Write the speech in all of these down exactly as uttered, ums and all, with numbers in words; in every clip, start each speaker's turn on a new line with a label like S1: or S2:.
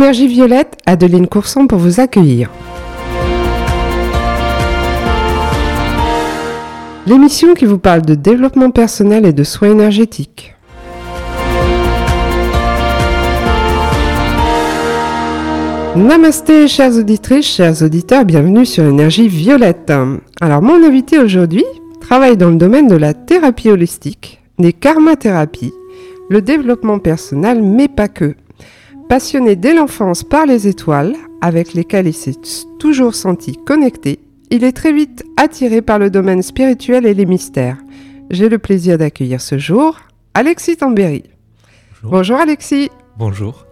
S1: Énergie Violette, Adeline Courson pour vous accueillir. L'émission qui vous parle de développement personnel et de soins énergétiques. Namasté, chères auditrices, chers auditeurs, bienvenue sur Énergie Violette. Alors, mon invité aujourd'hui travaille dans le domaine de la thérapie holistique, des karmathérapies, le développement personnel, mais pas que. Passionné dès l'enfance par les étoiles, avec lesquelles il s'est toujours senti connecté, il est très vite attiré par le domaine spirituel et les mystères. J'ai le plaisir d'accueillir ce jour Alexis Tambéry.
S2: Bonjour.
S1: Bonjour Alexis.
S2: Bonjour.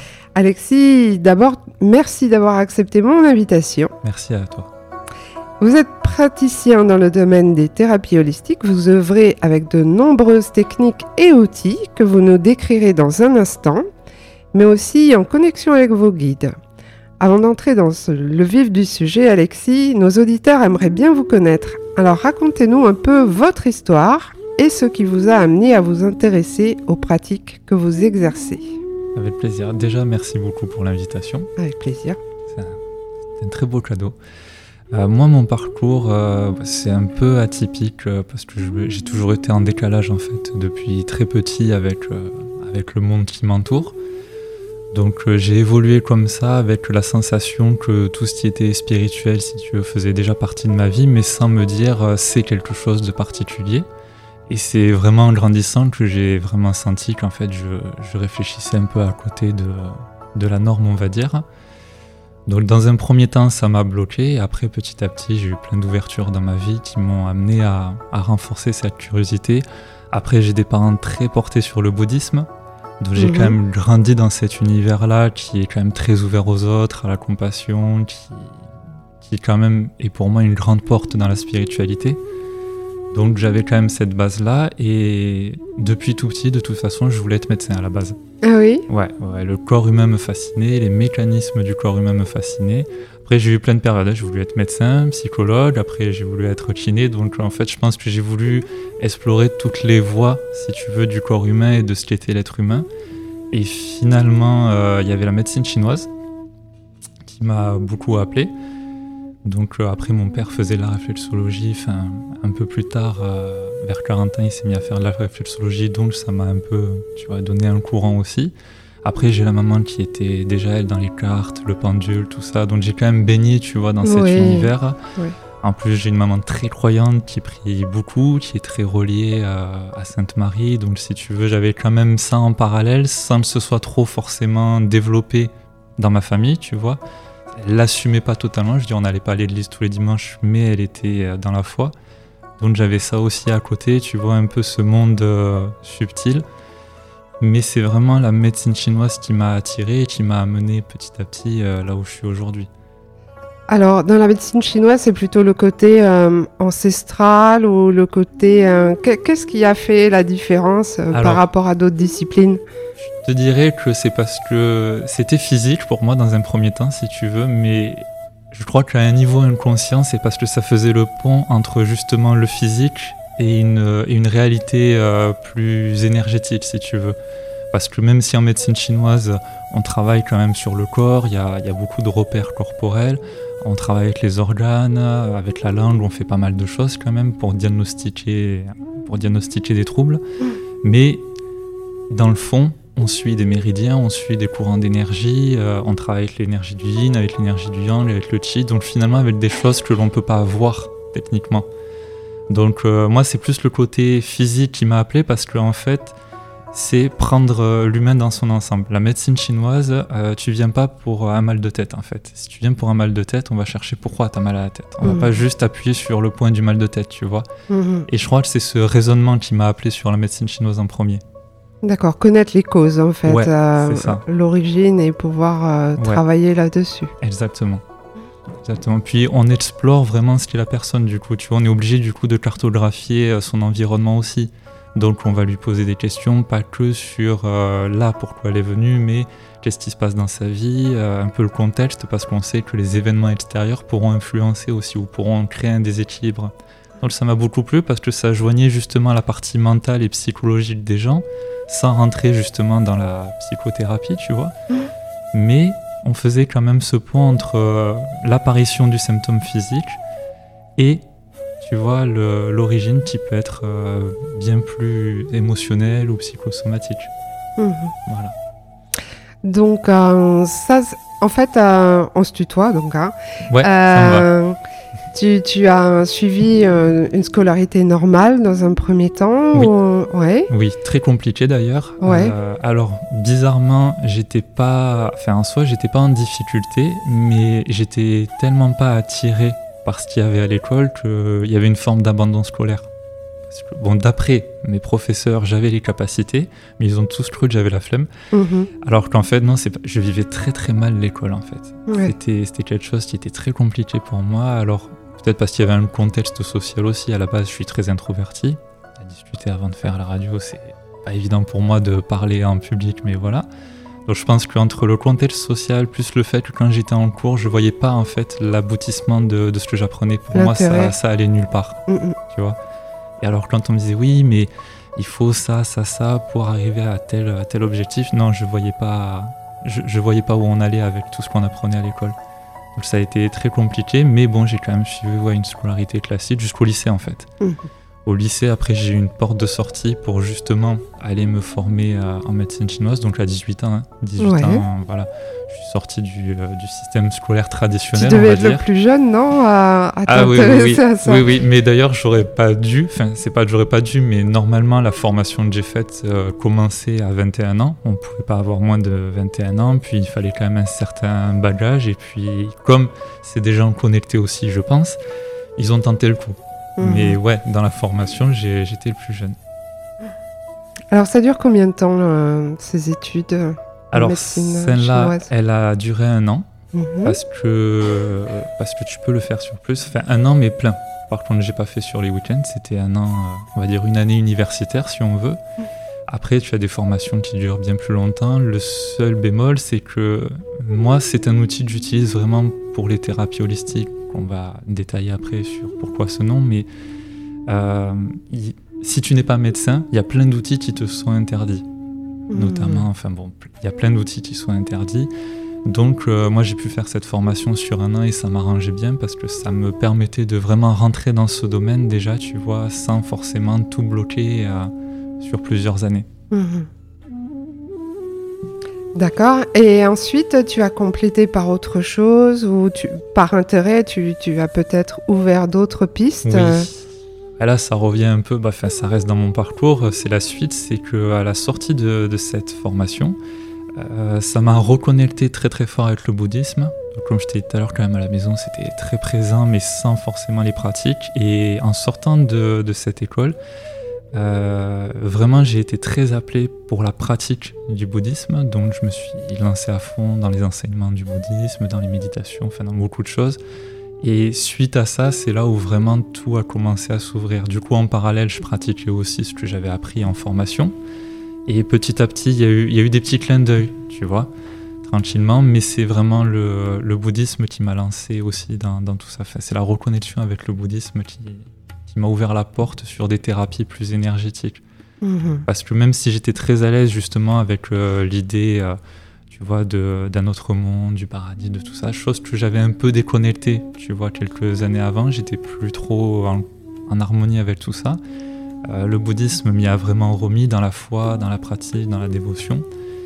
S1: Alexis, d'abord, merci d'avoir accepté mon invitation.
S2: Merci à toi.
S1: Vous êtes praticien dans le domaine des thérapies holistiques. Vous œuvrez avec de nombreuses techniques et outils que vous nous décrirez dans un instant, mais aussi en connexion avec vos guides. Avant d'entrer dans ce, le vif du sujet, Alexis, nos auditeurs aimeraient bien vous connaître. Alors racontez-nous un peu votre histoire et ce qui vous a amené à vous intéresser aux pratiques que vous exercez.
S2: Avec plaisir. Déjà, merci beaucoup pour l'invitation.
S1: Avec plaisir.
S2: C'est un, c'est un très beau cadeau. Euh, moi, mon parcours, euh, c'est un peu atypique euh, parce que je, j'ai toujours été en décalage en fait depuis très petit avec, euh, avec le monde qui m'entoure. Donc euh, j'ai évolué comme ça avec la sensation que tout ce qui était spirituel, si tu veux, faisait déjà partie de ma vie, mais sans me dire euh, c'est quelque chose de particulier. Et c'est vraiment en grandissant que j'ai vraiment senti qu'en fait je, je réfléchissais un peu à côté de, de la norme, on va dire. Donc dans un premier temps ça m'a bloqué, et après petit à petit j'ai eu plein d'ouvertures dans ma vie qui m'ont amené à, à renforcer cette curiosité. Après j'ai des parents très portés sur le bouddhisme. Donc j'ai mmh. quand même grandi dans cet univers-là qui est quand même très ouvert aux autres, à la compassion, qui, qui quand même est pour moi une grande porte dans la spiritualité. Donc j'avais quand même cette base-là et depuis tout petit, de toute façon, je voulais être médecin à la base.
S1: Ah oui ?
S2: Ouais, ouais, le corps humain me fascinait, les mécanismes du corps humain me fascinaient. Après j'ai eu plein de périodes, j'ai voulu être médecin, psychologue, après j'ai voulu être kiné, donc en fait je pense que j'ai voulu explorer toutes les voies, si tu veux, du corps humain et de ce qu'était l'être humain. Et finalement, il euh, y avait la médecine chinoise qui m'a beaucoup appelé. Donc euh, après mon père faisait la réflexologie, enfin un peu plus tard, euh, vers quarante ans, il s'est mis à faire de la réflexologie, donc ça m'a un peu, tu vois, donné un courant aussi. Après, j'ai la maman qui était déjà, elle, dans les cartes, le pendule, tout ça. Donc, j'ai quand même baigné, tu vois, dans cet
S1: oui.
S2: univers.
S1: Oui.
S2: En plus, j'ai une maman très croyante qui prie beaucoup, qui est très reliée à, à Sainte-Marie. Donc, si tu veux, j'avais quand même ça en parallèle, sans que ce soit trop forcément développé dans ma famille, tu vois. Elle l'assumait pas totalement. Je dis, on n'allait pas à l'église tous les dimanches, mais elle était dans la foi. Donc, j'avais ça aussi à côté, tu vois, un peu ce monde euh, subtil. Mais c'est vraiment la médecine chinoise qui m'a attiré et qui m'a amené petit à petit euh, là où je suis aujourd'hui.
S1: Alors, dans la médecine chinoise, c'est plutôt le côté euh, ancestral ou le côté... Euh, qu'est-ce qui a fait la différence euh, Alors, par rapport à d'autres disciplines ?
S2: Je te dirais que c'est parce que c'était physique pour moi dans un premier temps, si tu veux, mais je crois qu'à un niveau inconscient, c'est parce que ça faisait le pont entre justement le physique et une, et une réalité euh, plus énergétique, si tu veux. Parce que même si en médecine chinoise, on travaille quand même sur le corps, il y a, y a beaucoup de repères corporels, on travaille avec les organes, avec la langue, on fait pas mal de choses quand même pour diagnostiquer, pour diagnostiquer des troubles. Mais dans le fond, on suit des méridiens, on suit des courants d'énergie, euh, on travaille avec l'énergie du yin, avec l'énergie du yang, avec le qi, donc finalement avec des choses que l'on ne peut pas voir techniquement. Donc euh, moi c'est plus le côté physique qui m'a appelé parce que en fait c'est prendre euh, l'humain dans son ensemble. La médecine chinoise, euh, tu viens pas pour un mal de tête en fait. Si tu viens pour un mal de tête, on va chercher pourquoi tu as mal à la tête. On mmh. va pas juste appuyer sur le point du mal de tête, tu vois. Mmh. Et je crois que c'est ce raisonnement qui m'a appelé sur la médecine chinoise en premier.
S1: D'accord, connaître les causes en fait,
S2: ouais,
S1: euh,
S2: c'est ça.
S1: L'origine et pouvoir euh, ouais. travailler là-dessus.
S2: Exactement. Exactement. Puis on explore vraiment ce qu'est la personne du coup. Tu vois, on est obligé du coup de cartographier son environnement aussi. Donc on va lui poser des questions, pas que sur euh, là pourquoi elle est venue, mais qu'est-ce qui se passe dans sa vie, euh, un peu le contexte, parce qu'on sait que les événements extérieurs pourront influencer aussi ou pourront créer un déséquilibre. Donc ça m'a beaucoup plu parce que ça joignait justement la partie mentale et psychologique des gens, sans rentrer justement dans la psychothérapie, tu vois. mais on faisait quand même ce pont entre euh, l'apparition du symptôme physique et, tu vois, le, l'origine qui peut être euh, bien plus émotionnelle ou psychosomatique.
S1: Mmh.
S2: Voilà.
S1: Donc, euh, ça, en fait, euh, on se tutoie, donc. Hein.
S2: Ouais, ça me va.
S1: Tu, tu as suivi euh, une scolarité normale dans un premier temps
S2: Oui.
S1: Ou... Ouais.
S2: Oui, très compliqué d'ailleurs.
S1: Ouais.
S2: Euh, alors, bizarrement, j'étais pas... Enfin, en soi, j'étais pas en difficulté, mais j'étais tellement pas attiré par ce qu'il y avait à l'école qu'il y avait une forme d'abandon scolaire. Parce que, bon, d'après mes professeurs, j'avais les capacités, mais ils ont tous cru que j'avais la flemme.
S1: Mmh.
S2: Alors qu'en fait, non, c'est pas... je vivais très très mal l'école, en fait.
S1: Ouais.
S2: C'était, c'était quelque chose qui était très compliqué pour moi. Alors, peut-être parce qu'il y avait un contexte social aussi. À la base, je suis très introverti. À discuter avant de faire la radio, c'est pas évident pour moi de parler en public, mais voilà. Donc je pense qu'entre le contexte social plus le fait que quand j'étais en cours, je voyais pas en fait l'aboutissement de, de ce que j'apprenais. Pour
S1: L'intérêt.
S2: moi, ça, ça allait nulle part,
S1: Mmh.
S2: tu vois. Et alors quand on me disait oui, mais il faut ça, ça, ça pour arriver à tel, à tel objectif, non, je voyais pas, je, je voyais pas où on allait avec tout ce qu'on apprenait à l'école. Donc ça a été très compliqué, mais bon, j'ai quand même suivi ouais, une scolarité classique jusqu'au lycée en fait.
S1: Mmh.
S2: Au lycée, après, j'ai eu une porte de sortie pour justement aller me former euh, en médecine chinoise, donc à dix-huit ans. Hein. dix-huit
S1: Ouais.
S2: ans, euh, voilà. Je suis sorti du, euh, du système scolaire traditionnel,
S1: Tu devais
S2: on va
S1: être
S2: dire.
S1: le plus jeune, non, à, à
S2: Ah oui, oui,
S1: t'intéresser
S2: oui.
S1: à ça.
S2: oui, oui, mais d'ailleurs, j'aurais pas dû, enfin, c'est pas que j'aurais pas dû, mais normalement, la formation que j'ai faite euh, commençait à vingt et un ans. On pouvait pas avoir moins de vingt et un ans, puis il fallait quand même un certain bagage, et puis, comme c'est des gens connectés aussi, je pense, ils ont tenté le coup.
S1: Mmh.
S2: Mais ouais, dans la formation, j'ai, j'étais le plus jeune.
S1: Alors, ça dure combien de temps, euh, ces études euh, en
S2: Alors,
S1: médecine
S2: celle-là,
S1: chinoise
S2: elle a duré un an,
S1: Mmh.
S2: parce que, parce que tu peux le faire sur plus. Enfin, un an, mais plein. Par contre, j'ai pas fait sur les week-ends. C'était un an, euh, on va dire une année universitaire, si on veut. Après, tu as des formations qui durent bien plus longtemps. Le seul bémol, c'est que moi, c'est un outil que j'utilise vraiment pour les thérapies holistiques. On va détailler après sur pourquoi ce nom, mais euh, y, si tu n'es pas médecin, il y a plein d'outils qui te sont interdits.
S1: Mmh.
S2: Notamment, enfin bon, il y a plein d'outils qui sont interdits. Donc euh, moi j'ai pu faire cette formation sur un an et ça m'arrangeait bien parce que ça me permettait de vraiment rentrer dans ce domaine déjà, tu vois, sans forcément tout bloquer euh, sur plusieurs années.
S1: Mmh. D'accord. Et ensuite, tu as complété par autre chose ou tu, par intérêt, tu, tu as peut-être ouvert d'autres pistes.
S2: Oui. Et là, ça revient un peu, bah, ça reste dans mon parcours. C'est la suite, c'est qu'à la sortie de, de cette formation, euh, ça m'a reconnecté très très fort avec le bouddhisme. Donc, comme je t'ai dit tout à l'heure, quand même à la maison, c'était très présent, mais sans forcément les pratiques. Et en sortant de, de cette école, Euh, vraiment j'ai été très appelé pour la pratique du bouddhisme, donc je me suis lancé à fond dans les enseignements du bouddhisme, dans les méditations, enfin dans beaucoup de choses. Et suite à ça, c'est là où vraiment tout a commencé à s'ouvrir. Du coup, en parallèle, je pratiquais aussi ce que j'avais appris en formation. Et petit à petit, il y a eu, il y a eu des petits clins d'œil, tu vois, tranquillement, mais c'est vraiment le, le bouddhisme qui m'a lancé aussi dans, dans tout ça. Enfin, c'est la reconnexion avec le bouddhisme qui... qui m'a ouvert la porte sur des thérapies plus énergétiques. Mmh. Parce que même si j'étais très à l'aise justement avec euh, l'idée, euh, tu vois, de, d'un autre monde, du paradis, de tout ça, chose que j'avais un peu déconnectée, tu vois, quelques années avant, j'étais plus trop en, en harmonie avec tout ça. Euh, le bouddhisme m'y a vraiment remis dans la foi, dans la pratique, dans la dévotion.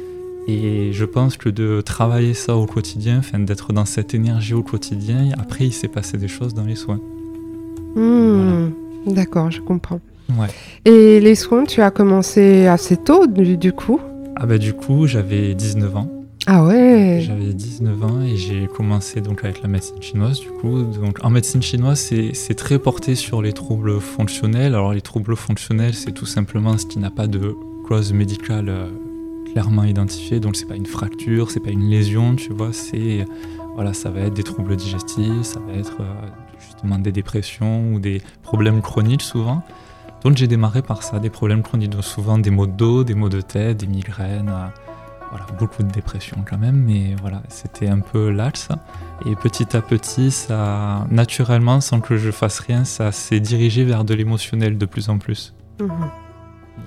S2: Et je pense que de travailler ça au quotidien, enfin, d'être dans cette énergie au quotidien, après il s'est passé des choses dans les soins.
S1: Mmh, voilà. D'accord, je comprends.
S2: Ouais.
S1: Et les soins, tu as commencé assez tôt, du, du coup ?
S2: Ah bah du coup, j'avais dix-neuf ans.
S1: Ah ouais.
S2: J'avais dix-neuf ans et j'ai commencé donc avec la médecine chinoise, du coup. Donc en médecine chinoise, c'est, c'est très porté sur les troubles fonctionnels. Alors les troubles fonctionnels, c'est tout simplement ce qui n'a pas de cause médicale euh, clairement identifiée. Donc c'est pas une fracture, c'est pas une lésion, tu vois. C'est, voilà, ça va être des troubles digestifs, ça va être... Euh, justement des dépressions ou des problèmes chroniques souvent. Donc j'ai démarré par ça, des problèmes chroniques, donc souvent des maux de dos, des maux de tête, des migraines, euh, voilà, beaucoup de dépression quand même, mais voilà, c'était un peu l'axe. Et petit à petit, ça, naturellement, sans que je fasse rien, ça s'est dirigé vers de l'émotionnel de plus en plus.
S1: Mmh.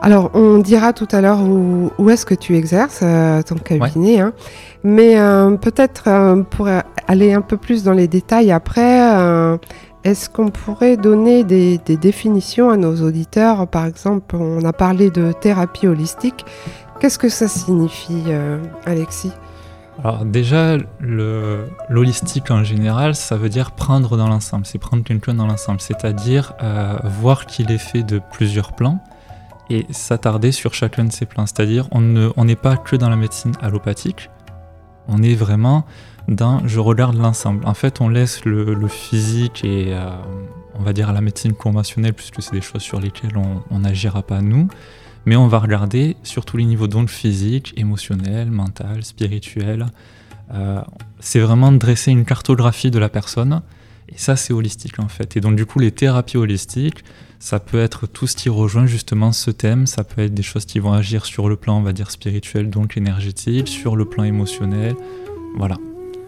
S1: Alors, on dira tout à l'heure où, où est-ce que tu exerces euh, ton cabinet, ouais. hein. Mais euh, peut-être euh, pour aller un peu plus dans les détails après, euh, est-ce qu'on pourrait donner des, des définitions à nos auditeurs? Par exemple, on a parlé de thérapie holistique. Qu'est-ce que ça signifie, euh, Alexis?
S2: Alors déjà, le, l'holistique en général, ça veut dire prendre dans l'ensemble. C'est prendre quelqu'un dans l'ensemble, c'est-à-dire euh, voir qu'il est fait de plusieurs plans et s'attarder sur chacun de ces plans. C'est-à-dire on ne, on n'est pas que dans la médecine allopathique, on est vraiment dans je regarde l'ensemble. En fait, on laisse le, le physique et euh, on va dire la médecine conventionnelle, puisque c'est des choses sur lesquelles on n'agira pas nous, mais on va regarder sur tous les niveaux, donc physique, émotionnel, mental, spirituel. Euh, c'est vraiment dresser une cartographie de la personne, et ça c'est holistique en fait. Et donc du coup les thérapies holistiques, ça peut être tout ce qui rejoint justement ce thème, ça peut être des choses qui vont agir sur le plan on va dire spirituel, donc énergétique, sur le plan émotionnel, voilà.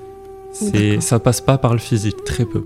S2: C'est, ça passe pas par le physique, très peu.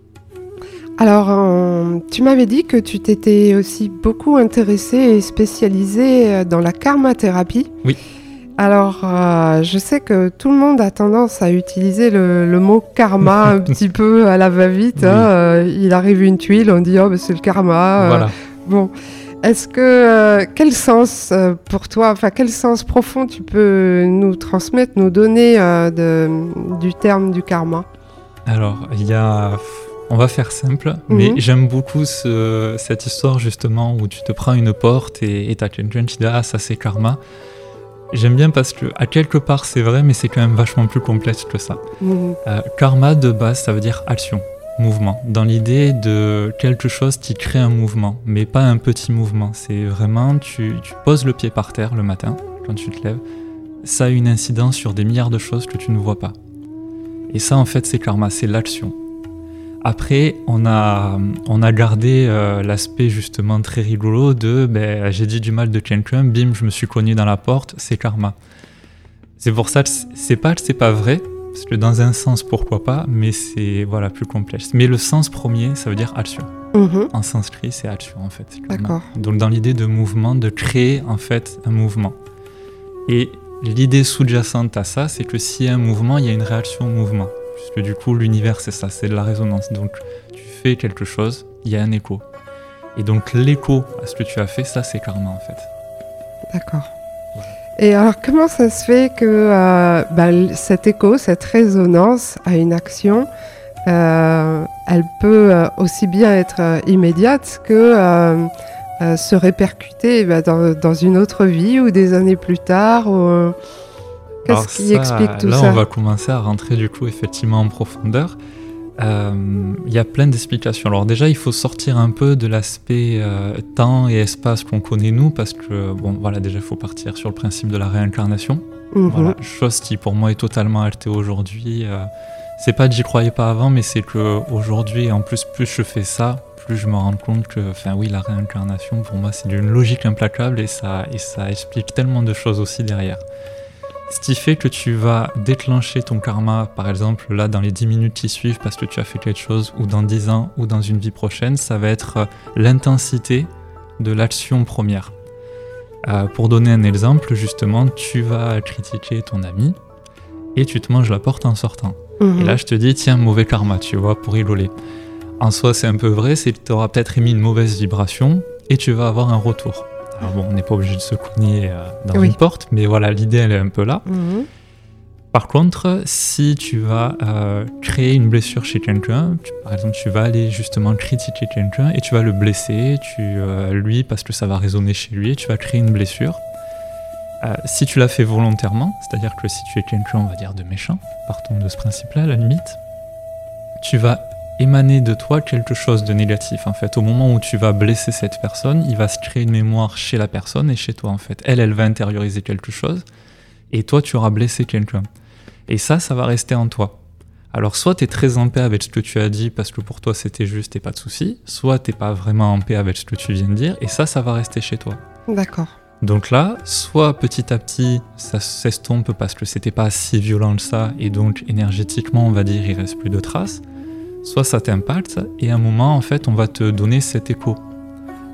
S1: Alors, euh, tu m'avais dit que tu t'étais aussi beaucoup intéressé et spécialisé dans la karma-thérapie.
S2: Oui.
S1: Alors, euh, je sais que tout le monde a tendance à utiliser le, le mot karma un petit peu à la va-vite. Oui. Hein, euh, il arrive une tuile, on dit « oh, ben c'est le karma
S2: voilà. ».
S1: Bon, est-ce que, euh, quel sens euh, pour toi, enfin quel sens profond tu peux nous transmettre, nous donner euh, de, du terme du karma?
S2: Alors, il y a... On va faire simple, mais mmh. j'aime beaucoup ce, cette histoire justement où tu te prends une porte et t'as quelqu'un qui dit « ah, ça c'est karma ». J'aime bien parce que à quelque part c'est vrai, mais c'est quand même vachement plus complexe que ça. Mmh. Euh, karma de base, ça veut dire action, mouvement. Dans l'idée de quelque chose qui crée un mouvement, mais pas un petit mouvement. C'est vraiment, tu, tu poses le pied par terre le matin, quand tu te lèves, ça a une incidence sur des milliards de choses que tu ne vois pas. Et ça en fait c'est karma, c'est l'action. Après, on a, on a gardé euh, l'aspect justement très rigolo de ben, j'ai dit du mal de quelqu'un, bim, je me suis cogné dans la porte, c'est karma. C'est pour ça que c'est pas que c'est pas vrai, parce que dans un sens, pourquoi pas, mais c'est voilà, plus complexe. Mais le sens premier, ça veut dire action. Mmh. En sanskrit, c'est action en fait.
S1: D'accord.
S2: Donc dans l'idée de mouvement, de créer en fait un mouvement. Et l'idée sous-jacente à ça, c'est que s'il y a un mouvement, il y a une réaction au mouvement. Puisque du coup, l'univers, c'est ça, c'est de la résonance. Donc, tu fais quelque chose, il y a un écho. Et donc, l'écho à ce que tu as fait, ça, c'est karma, en fait.
S1: D'accord. Voilà. Et alors, comment ça se fait que euh, bah, cet écho, cette résonance à une action, euh, elle peut euh, aussi bien être euh, immédiate que euh, euh, se répercuter bah, dans, dans une autre vie ou des années plus tard ou, Qu'est-ce
S2: Alors
S1: qui
S2: ça,
S1: explique tout
S2: là,
S1: ça?
S2: Là, on va commencer à rentrer du coup effectivement en profondeur. Il euh, y a plein d'explications. Alors déjà, il faut sortir un peu de l'aspect euh, temps et espace qu'on connaît nous, parce que bon, voilà, déjà, il faut partir sur le principe de la réincarnation. Mm-hmm. Voilà, chose qui pour moi est totalement actée aujourd'hui. Euh, c'est pas que j'y croyais pas avant, mais c'est que aujourd'hui, en plus, plus je fais ça, plus je me rends compte que, enfin oui, la réincarnation, pour moi, c'est d'une logique implacable et ça, et ça explique tellement de choses aussi derrière. Ce qui fait que tu vas déclencher ton karma, par exemple, là, dans les dix minutes qui suivent parce que tu as fait quelque chose, ou dans dix ans, ou dans une vie prochaine, ça va être l'intensité de l'action première. Euh, pour donner un exemple, justement, tu vas critiquer ton ami, et tu te manges la porte en sortant. Mmh. Et là, je te dis, tiens, mauvais karma, tu vois, pour rigoler. En soi, c'est un peu vrai, c'est que tu auras peut-être émis une mauvaise vibration, et tu vas avoir un retour. Alors bon, on n'est pas obligé de se cogner euh, dans oui. une porte, mais voilà, l'idée, elle est un peu là. Mmh. Par contre, si tu vas euh, créer une blessure chez quelqu'un, tu, par exemple, tu vas aller justement critiquer quelqu'un et tu vas le blesser, tu, euh, lui, parce que ça va résonner chez lui, et tu vas créer une blessure. Euh, si tu l'as fait volontairement, c'est-à-dire que si tu es quelqu'un, on va dire, de méchant, partons de ce principe-là, à la limite, tu vas émaner de toi quelque chose de négatif en fait. Au moment où tu vas blesser cette personne, il va se créer une mémoire chez la personne et chez toi en fait. Elle, elle va intérioriser quelque chose et toi tu auras blessé quelqu'un. Et ça, ça va rester en toi. Alors soit tu es très en paix avec ce que tu as dit parce que pour toi c'était juste et pas de souci, soit tu n'es pas vraiment en paix avec ce que tu viens de dire et ça, ça va rester chez toi.
S1: D'accord.
S2: Donc là, soit petit à petit ça s'estompe parce que c'était pas si violent que ça et donc énergétiquement on va dire il reste plus de traces, soit ça t'impacte et à un moment en fait on va te donner cet écho.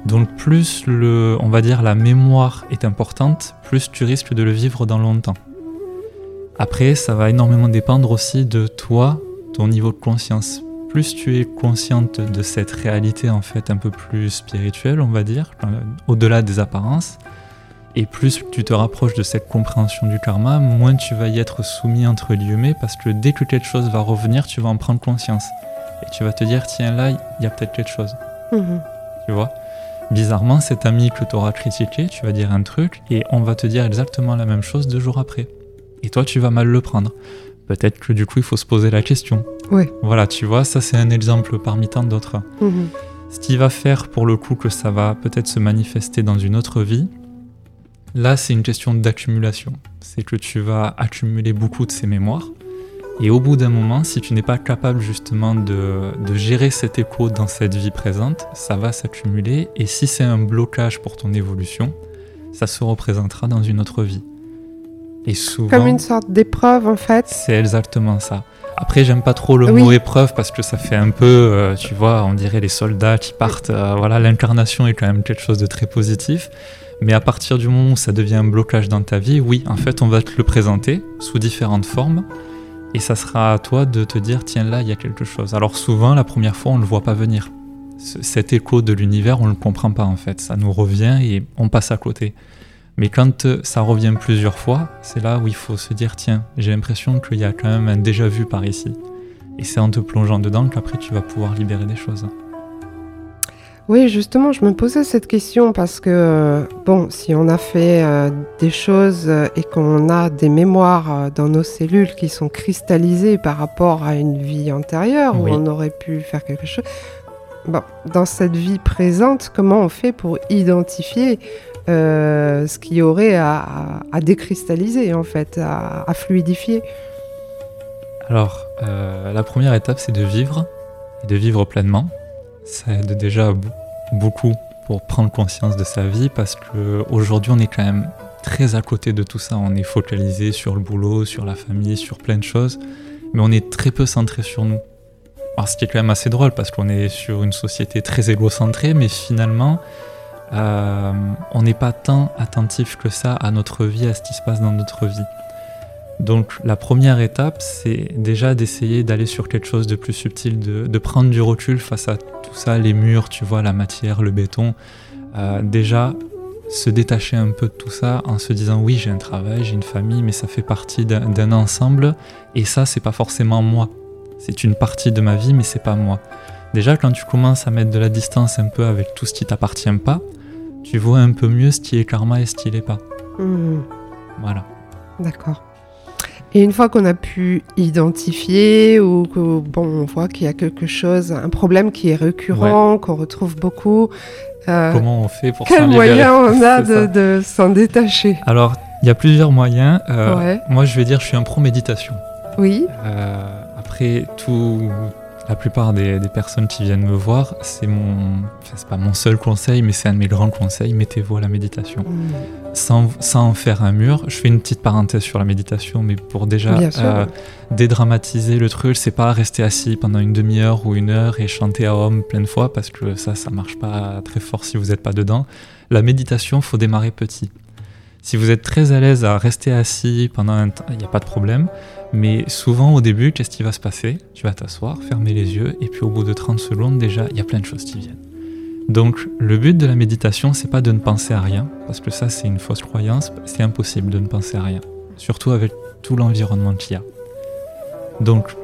S2: Donc plus le, on va dire la mémoire est importante, plus tu risques de le vivre dans longtemps. Après, ça va énormément dépendre aussi de toi, ton niveau de conscience. Plus tu es consciente de cette réalité en fait un peu plus spirituelle, on va dire, au-delà des apparences, et plus tu te rapproches de cette compréhension du karma, moins tu vas y être soumis entre guillemets, parce que dès que quelque chose va revenir, tu vas en prendre conscience. Et tu vas te dire, tiens là, il y a peut-être quelque chose. Mmh. Tu vois ? Bizarrement, cet ami que tu auras critiqué, tu vas dire un truc, et on va te dire exactement la même chose deux jours après. Et toi, tu vas mal le prendre. Peut-être que du coup, il faut se poser la question.
S1: Oui.
S2: Voilà, tu vois, ça c'est un exemple parmi tant d'autres. Mmh. Ce qui va faire pour le coup que ça va peut-être se manifester dans une autre vie, là c'est une question d'accumulation. C'est que tu vas accumuler beaucoup de ces mémoires, et au bout d'un moment, si tu n'es pas capable justement de, de gérer cet écho dans cette vie présente, ça va s'accumuler, et si c'est un blocage pour ton évolution, ça se représentera dans une autre vie. Et souvent,
S1: comme une sorte d'épreuve en fait.
S2: C'est exactement ça. Après, j'aime pas trop le oui. mot épreuve parce que ça fait un peu, euh, tu vois, on dirait les soldats qui partent. Euh, voilà, l'incarnation est quand même quelque chose de très positif. Mais à partir du moment où ça devient un blocage dans ta vie, oui, en fait, on va te le présenter sous différentes formes. Et ça sera à toi de te dire, tiens, là, il y a quelque chose. Alors souvent, la première fois, on ne le voit pas venir. C- cet écho de l'univers, on ne le comprend pas en fait. Ça nous revient et on passe à côté. Mais quand ça revient plusieurs fois, c'est là où il faut se dire, tiens, j'ai l'impression qu'il y a quand même un déjà-vu par ici. Et c'est en te plongeant dedans qu'après tu vas pouvoir libérer des choses.
S1: Oui, justement, je me posais cette question parce que, bon, si on a fait euh, des choses et qu'on a des mémoires euh, dans nos cellules qui sont cristallisées par rapport à une vie antérieure oui. où on aurait pu faire quelque chose, bon, dans cette vie présente, comment on fait pour identifier Euh, ce qu'il y aurait à, à, à décristalliser, en fait, à, à fluidifier?
S2: Alors, euh, la première étape, c'est de vivre, et de vivre pleinement. Ça aide déjà beaucoup pour prendre conscience de sa vie, parce qu'aujourd'hui, on est quand même très à côté de tout ça. On est focalisé sur le boulot, sur la famille, sur plein de choses, mais on est très peu centré sur nous. Alors, ce qui est quand même assez drôle, parce qu'on est sur une société très égocentrée, mais finalement... Euh, on n'est pas tant attentif que ça à notre vie, à ce qui se passe dans notre vie. Donc la première étape, c'est déjà d'essayer d'aller sur quelque chose de plus subtil, de, de prendre du recul face à tout ça, les murs, tu vois, la matière, le béton. Euh, déjà, se détacher un peu de tout ça en se disant oui, j'ai un travail, j'ai une famille, mais ça fait partie d'un, d'un ensemble, et ça, c'est pas forcément moi. C'est une partie de ma vie, mais c'est pas moi. Déjà, quand tu commences à mettre de la distance un peu avec tout ce qui t'appartient pas, tu vois un peu mieux ce qui est karma et ce qui l'est pas. Mmh. Voilà.
S1: D'accord. Et une fois qu'on a pu identifier ou que bon, on voit qu'il y a quelque chose, un problème qui est récurrent, ouais. qu'on retrouve beaucoup,
S2: euh, comment on fait pour s'en
S1: libérer ? Quel moyen on a de,
S2: de
S1: s'en détacher ?
S2: Alors, il y a plusieurs moyens. Euh,
S1: ouais.
S2: Moi, je vais dire, je suis un pro méditation.
S1: Oui.
S2: Euh, après tout. La plupart des, des personnes qui viennent me voir, c'est mon, enfin, c'est pas mon seul conseil, mais c'est un de mes grands conseils, mettez-vous à la méditation. Mmh. Sans, sans en faire un mur, je fais une petite parenthèse sur la méditation, mais pour déjà euh, dédramatiser le truc, c'est pas rester assis pendant une demi-heure ou une heure et chanter à Om plein de fois, parce que ça, ça marche pas très fort si vous n'êtes pas dedans. La méditation, faut démarrer petit. Si vous êtes très à l'aise à rester assis pendant un temps, il n'y a pas de problème. Mais souvent, au début, qu'est-ce qui va se passer ? Tu vas t'asseoir, fermer les yeux, et puis au bout de trente secondes, déjà, il y a plein de choses qui viennent. Donc, le but de la méditation, c'est pas de ne penser à rien, parce que ça, c'est une fausse croyance, c'est impossible de ne penser à rien. Surtout avec tout l'environnement qu'il y a. Donc,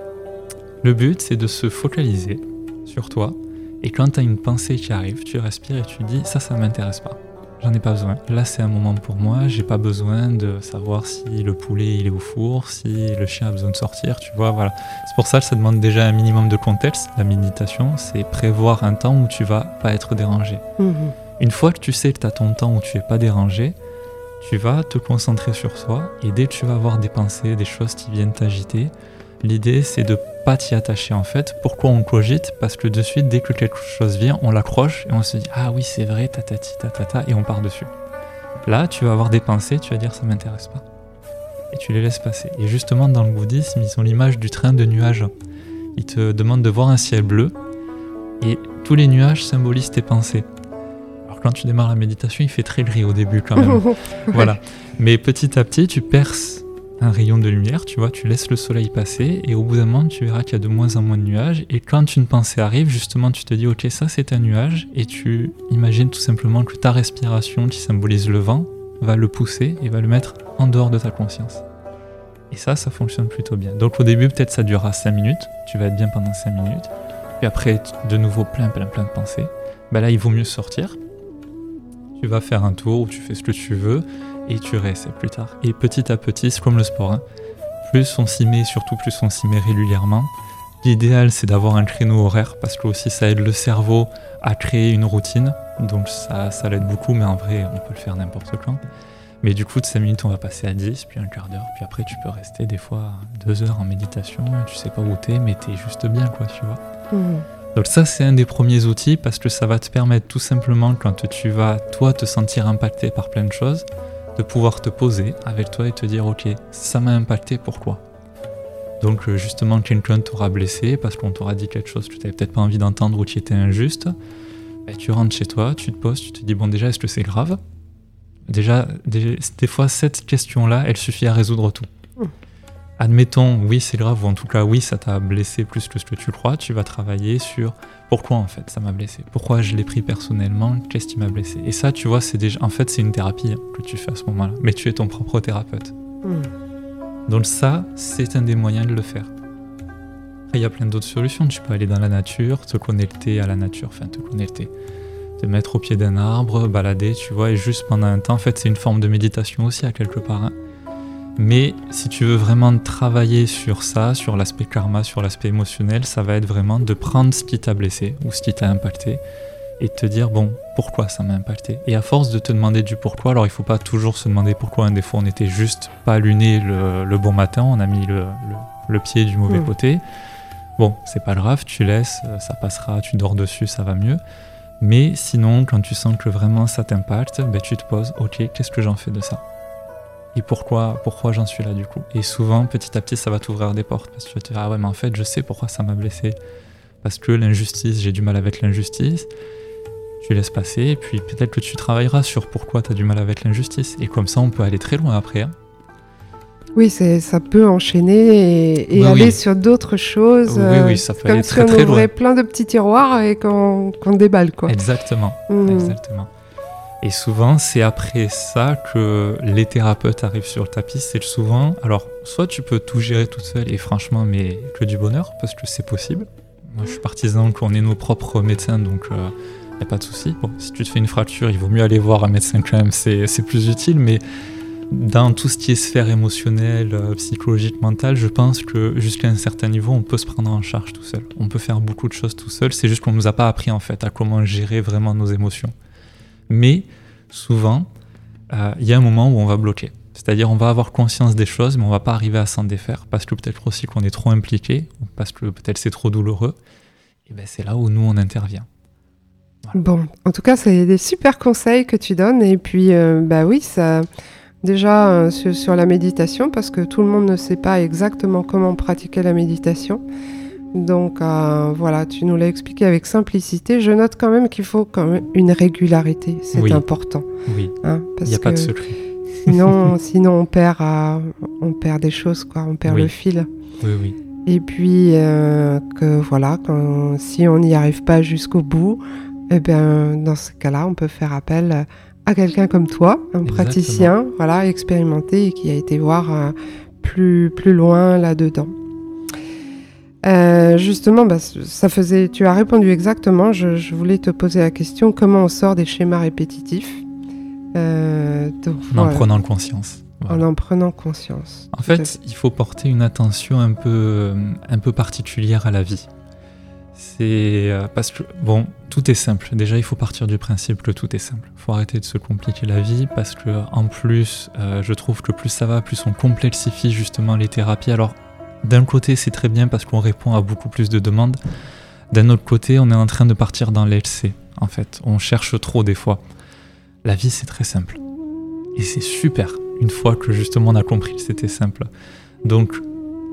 S2: le but, c'est de se focaliser sur toi, et quand tu as une pensée qui arrive, tu respires et tu dis « ça, ça m'intéresse pas ». J'en ai pas besoin. Là, c'est un moment pour moi. J'ai pas besoin de savoir si le poulet il est au four, si le chien a besoin de sortir. Tu vois, voilà. C'est pour ça que ça demande déjà un minimum de contexte. La méditation, c'est prévoir un temps où tu vas pas être dérangé. Mmh. Une fois que tu sais que tu as ton temps où tu es pas dérangé, tu vas te concentrer sur soi. Et dès que tu vas avoir des pensées, des choses qui viennent t'agiter, l'idée c'est de pas t'y attacher en fait. Pourquoi on cogite ? Parce que de suite, dès que quelque chose vient, on l'accroche et on se dit « Ah oui, c'est vrai, tatati, tatata » et on part dessus. Là, tu vas avoir des pensées, tu vas dire « ça m'intéresse pas ». Et tu les laisses passer. Et justement, dans le bouddhisme, ils ont l'image du train de nuages. Ils te demandent de voir un ciel bleu et tous les nuages symbolisent tes pensées. quand tu démarres la méditation, il fait très gris au début quand même. Voilà. Mais petit à petit, tu perces un rayon de lumière, tu vois, tu laisses le soleil passer et au bout d'un moment, tu verras qu'il y a de moins en moins de nuages. Et quand une pensée arrive, justement, tu te dis, ok, ça c'est un nuage et tu imagines tout simplement que ta respiration, qui symbolise le vent, va le pousser et va le mettre en dehors de ta conscience. Et ça, ça fonctionne plutôt bien. Donc au début, peut-être ça durera cinq minutes, tu vas être bien pendant cinq minutes. Puis après, de nouveau, plein, plein, plein de pensées. Ben là, il vaut mieux sortir. Tu vas faire un tour où tu fais ce que tu veux et tu réessaies plus tard. Et petit à petit, c'est comme le sport. Hein. Plus on s'y met, surtout plus on s'y met régulièrement. L'idéal, c'est d'avoir un créneau horaire parce que aussi ça aide le cerveau à créer une routine. Donc ça, ça l'aide beaucoup, mais en vrai, on peut le faire n'importe quand. Mais du coup, de cinq minutes, on va passer à dix, puis un quart d'heure. Puis après, tu peux rester des fois deux heures en méditation. Tu sais pas où t'es, mais t'es juste bien, quoi, tu vois. Mmh. Donc ça, c'est un des premiers outils parce que ça va te permettre tout simplement, quand tu vas, toi, te sentir impacté par plein de choses, de pouvoir te poser avec toi et te dire, ok, ça m'a impacté, pourquoi ? Donc justement, quelqu'un t'aura blessé parce qu'on t'aura dit quelque chose que tu n'avais peut-être pas envie d'entendre ou qui était injuste. Ben, tu rentres chez toi, tu te poses, tu te dis, bon déjà, est-ce que c'est grave ? Déjà, des, des fois, cette question-là, elle suffit à résoudre tout. Mmh. Admettons, oui, c'est grave, ou en tout cas, oui, ça t'a blessé plus que ce que tu crois, tu vas travailler sur pourquoi, en fait, ça m'a blessé. Pourquoi je l'ai pris personnellement, qu'est-ce qui m'a blessé. Et ça, tu vois, c'est déjà, en fait, c'est une thérapie que tu fais à ce moment-là. Mais tu es ton propre thérapeute. Mmh. Donc ça, c'est un des moyens de le faire. Après, il y a plein d'autres solutions. Tu peux aller dans la nature, te connecter à la nature, enfin, te connecter. Te mettre au pied d'un arbre, balader, tu vois, et juste pendant un temps, en fait, c'est une forme de méditation aussi, à quelque part. Hein. Mais si tu veux vraiment travailler sur ça, sur l'aspect karma, sur l'aspect émotionnel, ça va être vraiment de prendre ce qui t'a blessé ou ce qui t'a impacté et te dire, bon, pourquoi ça m'a impacté ? Et à force de te demander du pourquoi, alors il faut pas toujours se demander pourquoi, hein, des fois on était juste pas luné le, le bon matin, on a mis le, le, le pied du mauvais mmh. côté. Bon, c'est pas grave, tu laisses, ça passera, tu dors dessus, ça va mieux. Mais sinon, quand tu sens que vraiment ça t'impacte, ben tu te poses, ok, qu'est-ce que j'en fais de ça ? Et pourquoi, pourquoi j'en suis là du coup ? Et souvent, petit à petit, ça va t'ouvrir des portes. Parce que tu vas te dire, ah ouais, mais en fait, je sais pourquoi ça m'a blessé. Parce que l'injustice, j'ai du mal avec l'injustice. Tu laisses passer, et puis peut-être que tu travailleras sur pourquoi tu as du mal avec l'injustice. Et comme ça, on peut aller très loin après. Hein.
S1: Oui, c'est, ça peut enchaîner et, et oui, aller oui. sur d'autres choses.
S2: Oui, oui, ça peut aller très,
S1: très loin. Comme si on ouvrait
S2: loin.
S1: plein de petits tiroirs et qu'on, qu'on déballe, quoi.
S2: Exactement,
S1: mmh.
S2: exactement. Et souvent, c'est après ça que les thérapeutes arrivent sur le tapis. C'est souvent... Alors, soit tu peux tout gérer toute seule et franchement, mais que du bonheur, parce que c'est possible. Moi, je suis partisan qu'on est nos propres médecins, donc il euh, n'y a pas de souci. Bon, si tu te fais une fracture, il vaut mieux aller voir un médecin quand même, c'est, c'est plus utile. Mais dans tout ce qui est sphère émotionnelle, euh, psychologique, mentale, je pense que jusqu'à un certain niveau, on peut se prendre en charge tout seul. On peut faire beaucoup de choses tout seul. C'est juste qu'on ne nous a pas appris en fait à comment gérer vraiment nos émotions. Mais souvent, il euh, y a un moment où on va bloquer. C'est-à-dire on va avoir conscience des choses, mais on ne va pas arriver à s'en défaire, parce que peut-être aussi qu'on est trop impliqué, ou parce que peut-être c'est trop douloureux. Et ben c'est là où nous, on intervient. Voilà.
S1: Bon, en tout cas, c'est des super conseils que tu donnes. Et puis, euh, bah oui, ça... déjà euh, sur, sur la méditation, parce que tout le monde ne sait pas exactement comment pratiquer la méditation. Donc euh, voilà, tu nous l'as expliqué avec simplicité. Je note quand même qu'il faut quand même une régularité, c'est
S2: oui.
S1: important.
S2: Oui,
S1: hein,
S2: il n'y a pas de secret.
S1: Sinon, sinon on, perd, euh, on perd des choses, quoi. On perd
S2: oui.
S1: le fil.
S2: Oui, oui.
S1: Et puis, euh, que voilà, quand, si on n'y arrive pas jusqu'au bout, eh bien, dans ce cas-là, on peut faire appel à quelqu'un comme toi, un
S2: Exactement.
S1: praticien voilà, expérimenté et qui a été voir euh, plus, plus loin là-dedans. Euh, justement, bah, ça faisait, tu as répondu exactement. Je, je voulais te poser la question, comment on sort des schémas répétitifs euh, donc,
S2: En
S1: voilà.
S2: en prenant conscience.
S1: Voilà. En en prenant conscience.
S2: En fait, il faut porter une attention un peu, un peu particulière à la vie. C'est euh, parce que, bon, tout est simple. Déjà, il faut partir du principe que tout est simple. Il faut arrêter de se compliquer la vie parce que, en plus, euh, je trouve que plus ça va, plus on complexifie justement les thérapies. Alors, d'un côté, c'est très bien parce qu'on répond à beaucoup plus de demandes. D'un autre côté, on est en train de partir dans l'excès, en fait. On cherche trop des fois. La vie, c'est très simple. Et c'est super, une fois que justement on a compris que c'était simple. Donc, il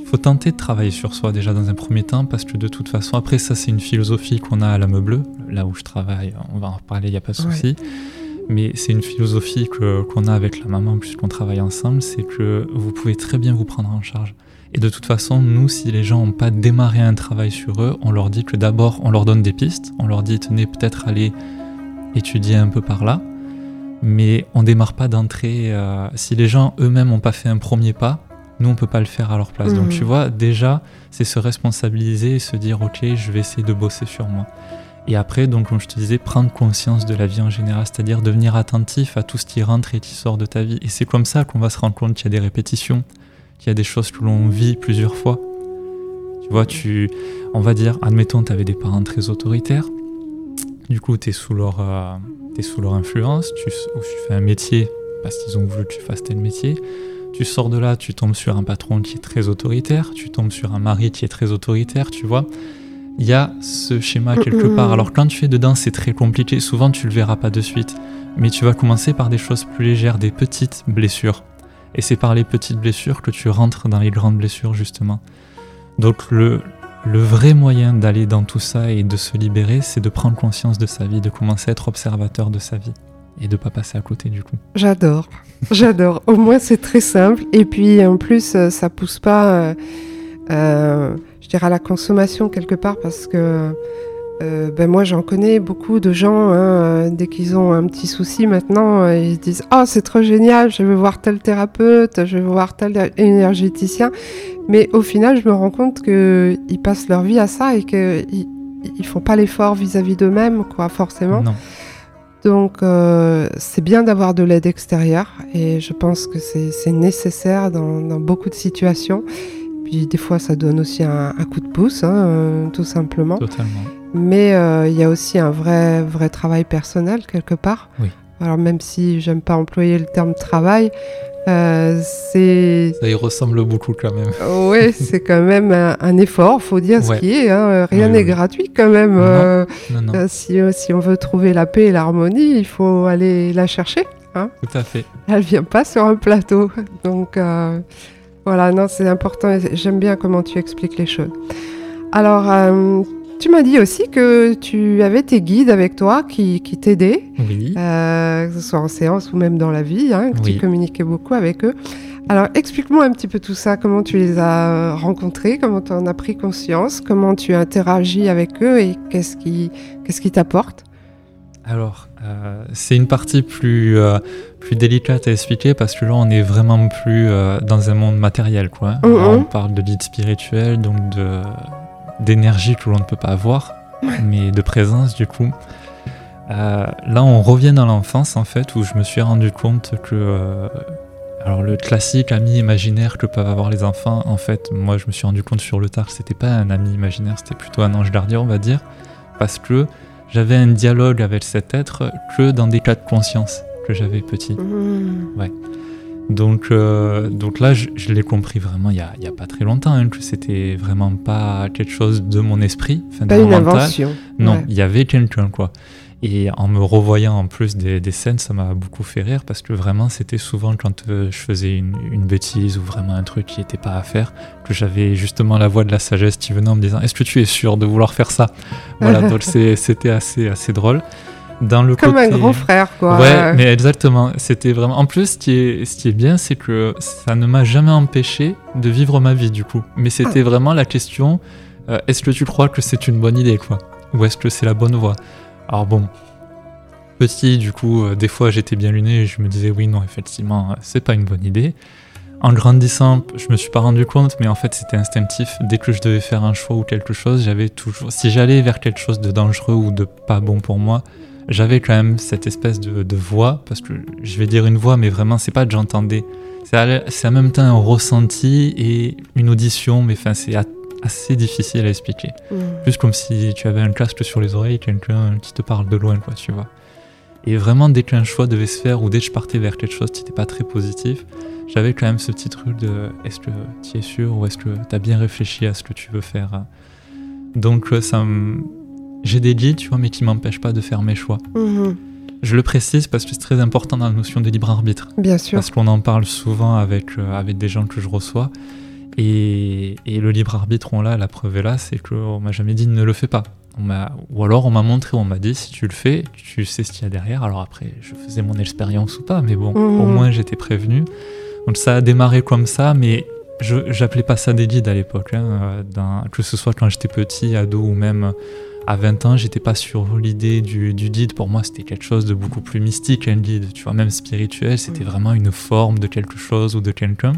S2: faut tenter de travailler sur soi déjà dans un premier temps, parce que de toute façon, après ça c'est une philosophie qu'on a à l'âme bleue, là où je travaille, on va en reparler, il n'y a pas de souci. Ouais. Mais c'est une philosophie que, qu'on a avec la maman puisqu'on travaille ensemble, c'est que vous pouvez très bien vous prendre en charge. Et de toute façon, nous, si les gens n'ont pas démarré un travail sur eux, on leur dit que d'abord, on leur donne des pistes, on leur dit, tenez, peut-être aller étudier un peu par là, mais on démarre pas d'entrée. Euh, si les gens eux-mêmes n'ont pas fait un premier pas, nous, on peut pas le faire à leur place. Mmh. Donc, tu vois, déjà, c'est se responsabiliser et se dire, ok, je vais essayer de bosser sur moi. Et après, donc, comme je te disais, prendre conscience de la vie en général, c'est-à-dire devenir attentif à tout ce qui rentre et qui sort de ta vie. Et c'est comme ça qu'on va se rendre compte qu'il y a des répétitions, qu'il y a des choses que l'on vit plusieurs fois. Tu vois, tu, on va dire, admettons, tu avais des parents très autoritaires, du coup, tu es sous leur, euh, t'es sous leur influence, tu, ou tu fais un métier parce qu'ils ont voulu que tu fasses tel métier, tu sors de là, tu tombes sur un patron qui est très autoritaire, tu tombes sur un mari qui est très autoritaire, tu vois. Il y a ce schéma quelque part. Alors quand tu es dedans, c'est très compliqué, souvent tu le verras pas de suite, mais tu vas commencer par des choses plus légères, des petites blessures. Et c'est par les petites blessures que tu rentres dans les grandes blessures, justement. Donc le, le vrai moyen d'aller dans tout ça et de se libérer, c'est de prendre conscience de sa vie, de commencer à être observateur de sa vie et de ne pas passer à côté, du coup.
S1: J'adore, j'adore. Au moins, c'est très simple. Et puis, en plus, ça ne pousse pas, euh, euh, je dirais, à la consommation quelque part, parce que Euh, ben moi j'en connais beaucoup de gens, hein, euh, dès qu'ils ont un petit souci maintenant, euh, ils se disent « Ah, oh, c'est trop génial, je vais voir tel thérapeute, je vais voir tel énergéticien ». Mais au final, je me rends compte qu'ils passent leur vie à ça et qu'ils ne font pas l'effort vis-à-vis d'eux-mêmes, quoi, forcément.
S2: Non.
S1: Donc euh, c'est bien d'avoir de l'aide extérieure et je pense que c'est, c'est nécessaire dans, dans beaucoup de situations. Puis des fois, ça donne aussi un, un coup de pouce, hein, euh, tout simplement.
S2: Totalement.
S1: Mais il euh, y a aussi un vrai, vrai travail personnel, quelque part.
S2: Oui.
S1: Alors, même si j'aime pas employer le terme travail, euh, c'est...
S2: Ça y ressemble beaucoup, quand même.
S1: Oui, c'est quand même un, un effort, faut dire
S2: ouais.
S1: ce qui est. Hein. Rien
S2: oui,
S1: n'est
S2: oui.
S1: gratuit, quand même.
S2: Non,
S1: euh,
S2: non, non.
S1: Euh, si, euh, si on veut trouver la paix et l'harmonie, il faut aller la chercher. Hein.
S2: Tout à fait.
S1: Elle vient pas sur un plateau. Donc, euh, voilà, non, c'est important. J'aime bien comment tu expliques les choses. Alors... Euh, Tu m'as dit aussi que tu avais tes guides avec toi qui, qui t'aidaient,
S2: oui.
S1: euh, que ce soit en séance ou même dans la vie, hein, que oui. tu communiquais beaucoup avec eux. Alors, explique-moi un petit peu tout ça, comment tu les as rencontrés, comment tu en as pris conscience, comment tu interagis avec eux et qu'est-ce qui, qu'est-ce qui t'apporte ?
S2: Alors, euh, c'est une partie plus, euh, plus délicate à expliquer parce que là, on est vraiment plus euh, dans un monde matériel, quoi. Hein. Mm-hmm. On parle de guide spirituel, donc de... d'énergie que l'on ne peut pas avoir, mais de présence du coup. Euh, là, on revient dans l'enfance en fait, où je me suis rendu compte que, euh, alors le classique ami imaginaire que peuvent avoir les enfants, en fait, moi je me suis rendu compte sur le tard que c'était pas un ami imaginaire, c'était plutôt un ange gardien, on va dire, parce que j'avais un dialogue avec cet être que dans des cas de conscience que j'avais petit. Mmh. Ouais. Donc, euh, donc là, je, je l'ai compris vraiment il n'y a, y a pas très longtemps, hein, que c'était vraiment pas quelque chose de mon esprit, enfin,
S1: pas
S2: de
S1: une
S2: mon mental.
S1: Invention.
S2: Non, il ouais. y avait quelqu'un, quoi. Et en me revoyant en plus des, des scènes, ça m'a beaucoup fait rire parce que vraiment, c'était souvent quand euh, je faisais une, une bêtise ou vraiment un truc qui n'était pas à faire, que j'avais justement la voix de la sagesse qui venait en me disant « Est-ce que tu es sûr de vouloir faire ça ?» Voilà, donc c'est, c'était assez, assez drôle. Dans le
S1: Comme
S2: côté...
S1: un grand frère, quoi.
S2: Ouais, mais exactement. C'était vraiment... En plus, ce qui est, ce qui est bien, c'est que ça ne m'a jamais empêché de vivre ma vie, du coup. Mais c'était ah. vraiment la question, euh, est-ce que tu crois que c'est une bonne idée, quoi ? Ou est-ce que c'est la bonne voie ? Alors bon, petit, du coup, euh, des fois, j'étais bien luné et je me disais, oui, non, effectivement, euh, c'est pas une bonne idée. En grandissant, je me suis pas rendu compte, mais en fait, c'était instinctif. Dès que je devais faire un choix ou quelque chose, j'avais toujours... Si j'allais vers quelque chose de dangereux ou de pas bon pour moi, j'avais quand même cette espèce de, de voix, parce que je vais dire une voix, mais vraiment, c'est pas que j'entendais. C'est, à, c'est en même temps un ressenti et une audition, mais enfin, c'est à, assez difficile à expliquer. Mmh. Plus comme si tu avais un casque sur les oreilles et quelqu'un qui te parle de loin, quoi, tu vois. Et vraiment, dès qu'un choix devait se faire, ou dès que je partais vers quelque chose qui n'était pas très positif, j'avais quand même ce petit truc de est-ce que tu es sûr ou est-ce que tu as bien réfléchi à ce que tu veux faire. Donc, ça me... J'ai des guides, tu vois, mais qui ne m'empêchent pas de faire mes choix. Mmh. Je le précise parce que c'est très important dans la notion de libre arbitre.
S1: Bien sûr.
S2: Parce qu'on en parle souvent avec, euh, avec des gens que je reçois. Et, et le libre arbitre, on l'a, la preuve est là, c'est qu'on m'a jamais dit ne le fais pas. On m'a, ou alors on m'a montré, on m'a dit si tu le fais, tu sais ce qu'il y a derrière. Alors après, je faisais mon expérience ou pas, mais bon, mmh. au moins j'étais prévenu. Donc ça a démarré comme ça, mais je j'appelais pas ça des guides à l'époque. Hein, d'un, que ce soit quand j'étais petit, ado ou même à vingt ans, j'étais pas sur l'idée du, du guide. Pour moi, c'était quelque chose de beaucoup plus mystique, un guide. Tu vois, même spirituel, c'était vraiment une forme de quelque chose ou de quelqu'un.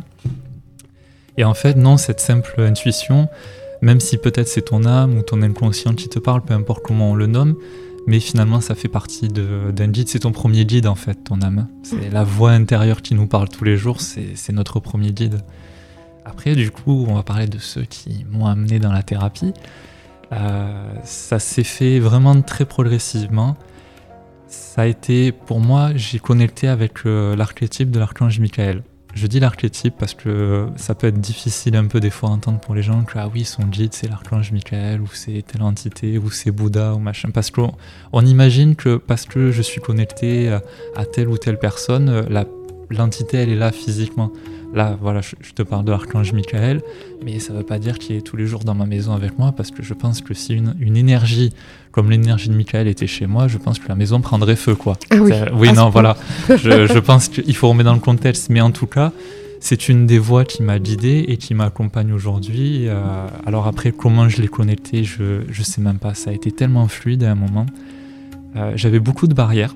S2: Et en fait, non, cette simple intuition, même si peut-être c'est ton âme ou ton inconscient qui te parle, peu importe comment on le nomme, mais finalement ça fait partie de, d'un guide, c'est ton premier guide en fait, ton âme. C'est la voix intérieure qui nous parle tous les jours, c'est, c'est notre premier guide. Après, du coup, on va parler de ceux qui m'ont amené dans la thérapie. Euh, ça s'est fait vraiment très progressivement. Ça a été, pour moi, j'ai connecté avec euh, l'archétype de l'archange Michael. Je dis l'archétype parce que ça peut être difficile un peu des fois à entendre pour les gens que ah oui, son guide c'est l'archange Michael ou c'est telle entité ou c'est Bouddha ou machin. Parce qu'on on imagine que parce que je suis connecté à, à telle ou telle personne, la, l'entité elle est là physiquement. Là, voilà, je, je te parle de l'archange Michael, mais ça ne veut pas dire qu'il est tous les jours dans ma maison avec moi, parce que je pense que si une, une énergie, comme l'énergie de Michael était chez moi, je pense que la maison prendrait feu, quoi.
S1: Ah oui,
S2: oui non, voilà. je, je pense qu'il faut remettre dans le contexte, mais en tout cas, c'est une des voix qui m'a guidé et qui m'accompagne aujourd'hui. Euh, alors après, comment je l'ai connecté, je ne sais même pas. Ça a été tellement fluide à un moment. Euh, j'avais beaucoup de barrières.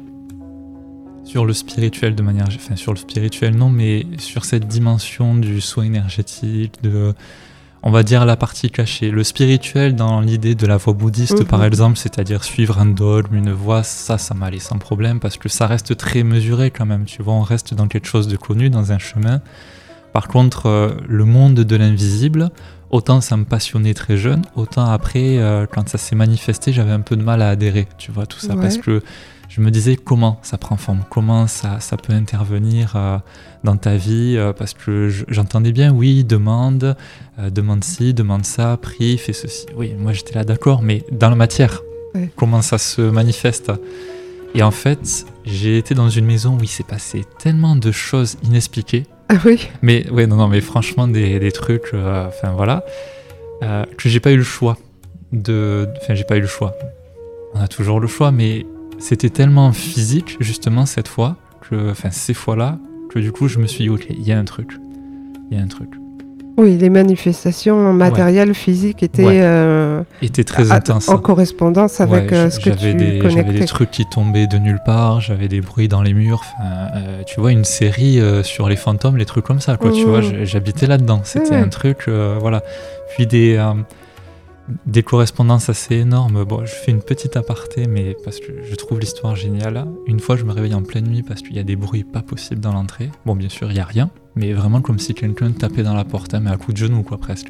S2: Sur le spirituel de manière, enfin sur le spirituel non, mais sur cette dimension du soin énergétique, de, on va dire la partie cachée. Le spirituel dans l'idée de la voie bouddhiste, mmh. par exemple, c'est-à-dire suivre un dogme, une voie, ça, ça m'allait sans problème parce que ça reste très mesuré quand même. Tu vois, on reste dans quelque chose de connu, dans un chemin. Par contre, euh, le monde de l'invisible, autant ça me passionnait très jeune, autant après, euh, quand ça s'est manifesté, j'avais un peu de mal à adhérer. Tu vois tout ça ouais. parce que je me disais comment ça prend forme, comment ça, ça peut intervenir euh, dans ta vie, euh, parce que je, j'entendais bien, oui, demande, euh, demande ci, demande ça, prie, fais ceci. Oui, moi j'étais là d'accord, mais dans la matière, ouais. comment ça se manifeste. Et en fait, j'ai été dans une maison où il s'est passé tellement de choses inexpliquées.
S1: Ah oui.
S2: Mais ouais, non, non, mais franchement, des, des trucs, enfin euh, voilà, euh, que j'ai pas eu le choix de. Enfin, j'ai pas eu le choix. On a toujours le choix, mais. C'était tellement physique, justement, cette fois, que, enfin, ces fois-là, que du coup, je me suis dit, ok, il y a un truc. Il y a un truc.
S1: Oui, les manifestations matérielles, ouais. physiques étaient,
S2: ouais.
S1: euh,
S2: étaient très à, intenses.
S1: En correspondance avec ouais, euh, ce que tu
S2: des,
S1: connectais.
S2: J'avais des trucs qui tombaient de nulle part, j'avais des bruits dans les murs. Euh, tu vois, une série euh, sur les fantômes, les trucs comme ça, quoi. Mmh. Tu vois, j'habitais là-dedans. C'était ouais. un truc, euh, voilà. Puis des... Euh, Des correspondances assez énormes. Bon, je fais une petite aparté, mais parce que je trouve l'histoire géniale. Une fois, je me réveille en pleine nuit parce qu'il y a des bruits pas possibles dans l'entrée. Bon, bien sûr, il n'y a rien, mais vraiment comme si quelqu'un tapait dans la porte, hein, mais à coup de genou, quoi, presque.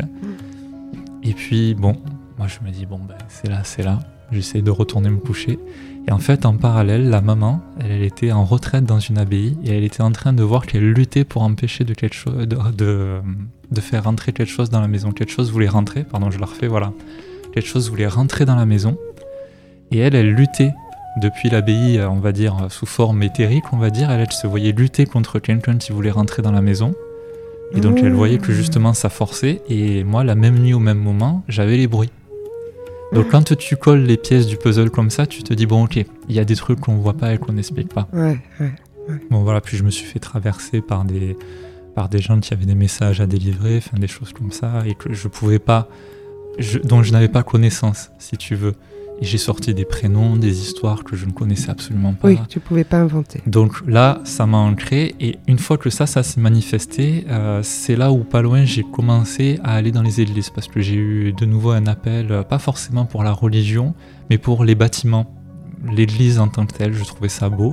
S2: Et puis, bon, moi, je me dis, bon, ben, c'est là, c'est là. J'essaie de retourner me coucher. Et en fait, en parallèle, la maman, elle, elle était en retraite dans une abbaye et elle était en train de voir qu'elle luttait pour empêcher de, quelque chose, de, de, de faire rentrer quelque chose dans la maison. Quelque chose voulait rentrer, pardon, je la refais, voilà. Quelque chose voulait rentrer dans la maison. Et elle, elle luttait depuis l'abbaye, on va dire, sous forme éthérique, on va dire. Elle, elle se voyait lutter contre quelqu'un qui voulait rentrer dans la maison. Et donc, mmh. elle voyait que justement, ça forçait. Et moi, la même nuit, au même moment, j'avais les bruits. Donc quand tu colles les pièces du puzzle comme ça, tu te dis bon ok, il y a des trucs qu'on voit pas et qu'on n'explique pas.
S1: Ouais, ouais, ouais.
S2: Bon voilà, puis je me suis fait traverser par des, par des gens qui avaient des messages à délivrer, enfin des choses comme ça, et que je pouvais pas, je, dont je n'avais pas connaissance, si tu veux. Et j'ai sorti des prénoms, des histoires que je ne connaissais absolument pas.
S1: Oui, tu pouvais pas inventer.
S2: Donc là, ça m'a ancré, et une fois que ça, ça s'est manifesté, euh, c'est là où pas loin j'ai commencé à aller dans les églises, parce que j'ai eu de nouveau un appel, euh, pas forcément pour la religion, mais pour les bâtiments, l'église en tant que telle, je trouvais ça beau.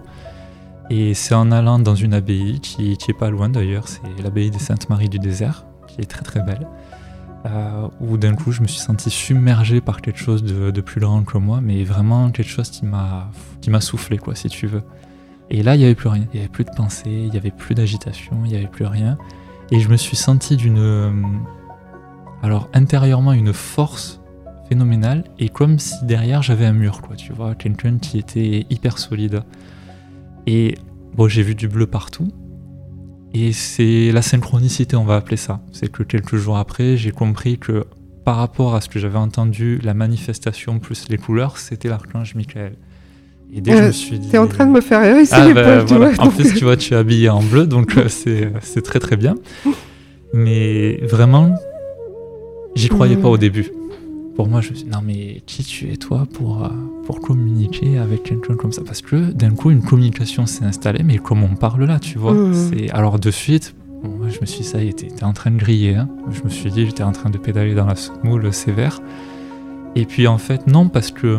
S2: Et c'est en allant dans une abbaye, qui, qui est pas loin d'ailleurs, c'est l'abbaye des Saintes-Maries du Désert, qui est très très belle. Euh, où d'un coup je me suis senti submergé par quelque chose de, de plus grand que moi, mais vraiment quelque chose qui m'a, qui m'a soufflé, quoi, si tu veux. Et là, il n'y avait plus rien, il n'y avait plus de pensée, il n'y avait plus d'agitation, il n'y avait plus rien. Et je me suis senti d'une... Alors, intérieurement, une force phénoménale, et comme si derrière j'avais un mur, quoi, tu vois, quelqu'un qui était hyper solide. Et bon, j'ai vu du bleu partout, Et c'est la synchronicité, on va appeler ça. C'est que quelques jours après, j'ai compris que par rapport à ce que j'avais entendu, la manifestation plus les couleurs, c'était l'archange Michael. Et dès que euh, je me suis dit...
S1: T'es en train de me faire hérisser
S2: ah,
S1: les
S2: bah,
S1: poils,
S2: voilà.
S1: tu vois.
S2: En plus, tu vois, tu es habillé en bleu, donc euh, c'est, c'est très très bien. Mais vraiment, j'y croyais mmh. pas au début. Pour moi, je me suis dit, non mais qui tu es toi pour, euh, pour communiquer avec quelqu'un comme ça? Parce que d'un coup, une communication s'est installée, mais comme on parle là, tu vois. Mmh. C'est... Alors de suite, bon, moi, je me suis dit, ça y est, t'es, t'es en train de griller. Hein. Je me suis dit, j'étais en train de pédaler dans la semoule sévère. Et puis en fait, non, parce que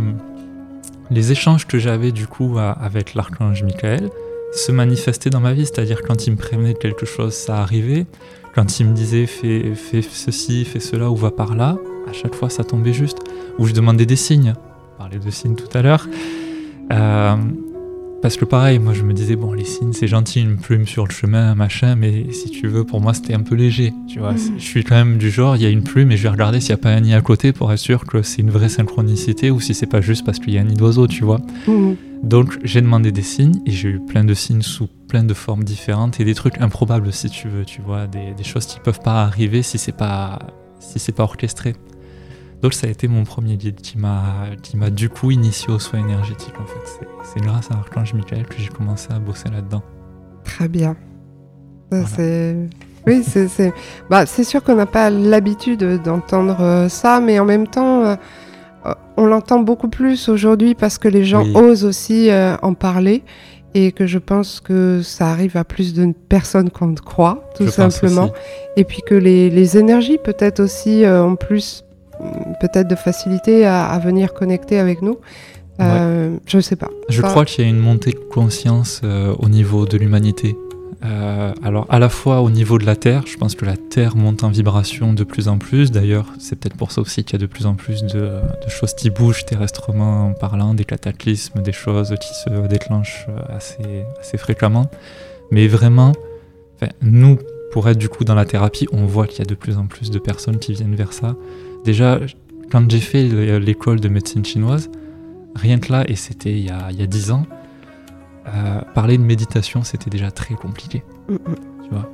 S2: les échanges que j'avais du coup à, avec l'archange Michael se manifestaient dans ma vie. C'est-à-dire quand il me prévenait de quelque chose, ça arrivait. Quand il me disait, fais, fais ceci, fais cela, ou va par là, à chaque fois ça tombait juste. Ou je demandais des signes. On parlait de signes tout à l'heure. Euh, parce que pareil, moi je me disais, bon, les signes c'est gentil, une plume sur le chemin, machin, mais si tu veux, pour moi c'était un peu léger. Tu vois, mmh. Je suis quand même du genre, il y a une plume et je vais regarder s'il n'y a pas un nid à côté pour être sûr que c'est une vraie synchronicité ou si c'est pas juste parce qu'il y a un nid d'oiseau, tu vois. Mmh. Donc j'ai demandé des signes et j'ai eu plein de signes sous plein de formes différentes et des trucs improbables si tu veux, tu vois, des, des choses qui peuvent pas arriver si c'est pas, si c'est pas orchestré. Donc ça a été mon premier guide qui m'a, qui m'a du coup initié au soin énergétique en fait. C'est, c'est grâce à l'archange Michael que j'ai commencé à bosser là-dedans.
S1: Très bien. Ça, voilà. c'est... Oui, c'est, c'est... Bah, c'est sûr qu'on n'a pas l'habitude d'entendre euh, ça, mais en même temps, euh, on l'entend beaucoup plus aujourd'hui parce que les gens oui. osent aussi euh, en parler et que je pense que ça arrive à plus de personnes qu'on ne croit, tout je simplement. Et puis que les, les énergies peut-être aussi euh, ont plus peut-être de facilité à, à venir connecter avec nous. Euh, ouais. Je ne sais pas.
S2: Je ça... crois qu'il y a une montée de conscience euh, au niveau de l'humanité. Euh, alors à la fois au niveau de la Terre, je pense que la Terre monte en vibration de plus en plus. D'ailleurs, c'est peut-être pour ça aussi qu'il y a de plus en plus de, de choses qui bougent terrestrement parlant, des cataclysmes, des choses qui se déclenchent assez, assez fréquemment. Mais vraiment, nous, pour être du coup dans la thérapie, on voit qu'il y a de plus en plus de personnes qui viennent vers ça. Déjà, quand j'ai fait l'école de médecine chinoise, rien que là, et c'était il y a, il y a dix ans, euh, parler de méditation, c'était déjà très compliqué. Mm-hmm. Tu vois.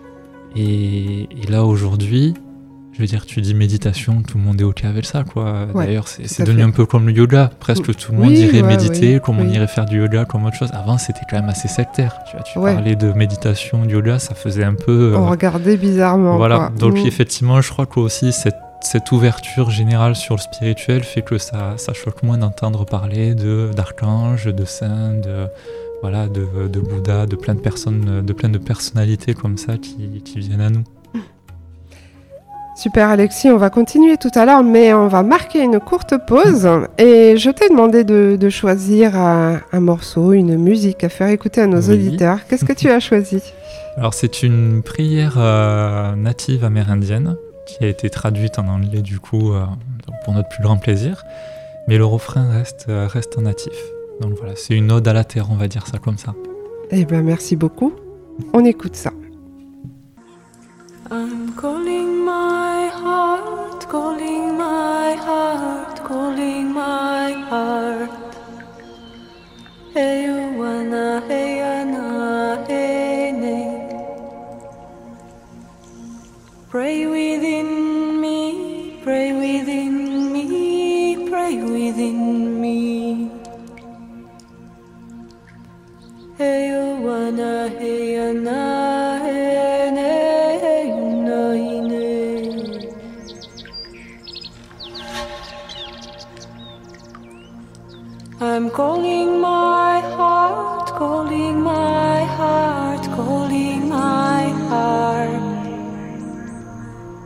S2: Et, et là, aujourd'hui, je veux dire, tu dis méditation, tout le monde est OK avec ça, quoi. Ouais, d'ailleurs, c'est, c'est devenu fait. un peu comme le yoga. Presque tout le monde oui, irait ouais, méditer, oui, comme oui. on irait faire du yoga, comme autre chose. Avant, c'était quand même assez sectaire. Tu vois, tu ouais. parlais de méditation, de yoga, ça faisait un peu...
S1: On euh, regardait bizarrement,
S2: Voilà.
S1: Quoi.
S2: Donc,
S1: mmh.
S2: effectivement, je crois qu'aussi, cette Cette ouverture générale sur le spirituel fait que ça, ça choque moins d'entendre parler de, d'archanges, de saints, de, voilà, de, de Bouddha, de plein de personnes, de plein de personnalités comme ça qui, qui viennent à nous.
S1: Super Alexis, on va continuer tout à l'heure, mais on va marquer une courte pause. Et je t'ai demandé de, de choisir un, un morceau, une musique à faire écouter à nos oui. auditeurs. Qu'est-ce que tu as choisi ?
S2: Alors c'est une prière euh, native amérindienne, qui a été traduite en anglais du coup euh, pour notre plus grand plaisir, mais le refrain reste, euh, reste en natif. Donc voilà, c'est une ode à la terre, on va dire ça comme ça.
S1: Eh bien merci beaucoup, on écoute ça.
S3: I'm calling my heart, calling my heart, calling my heart. Hey you wanna, hey yana, hey ne. Pray within me, pray within me, pray within me. Hey you wanna, hey yana, hey ne, hey na, hey ne. I'm calling my heart, calling my heart, calling my heart.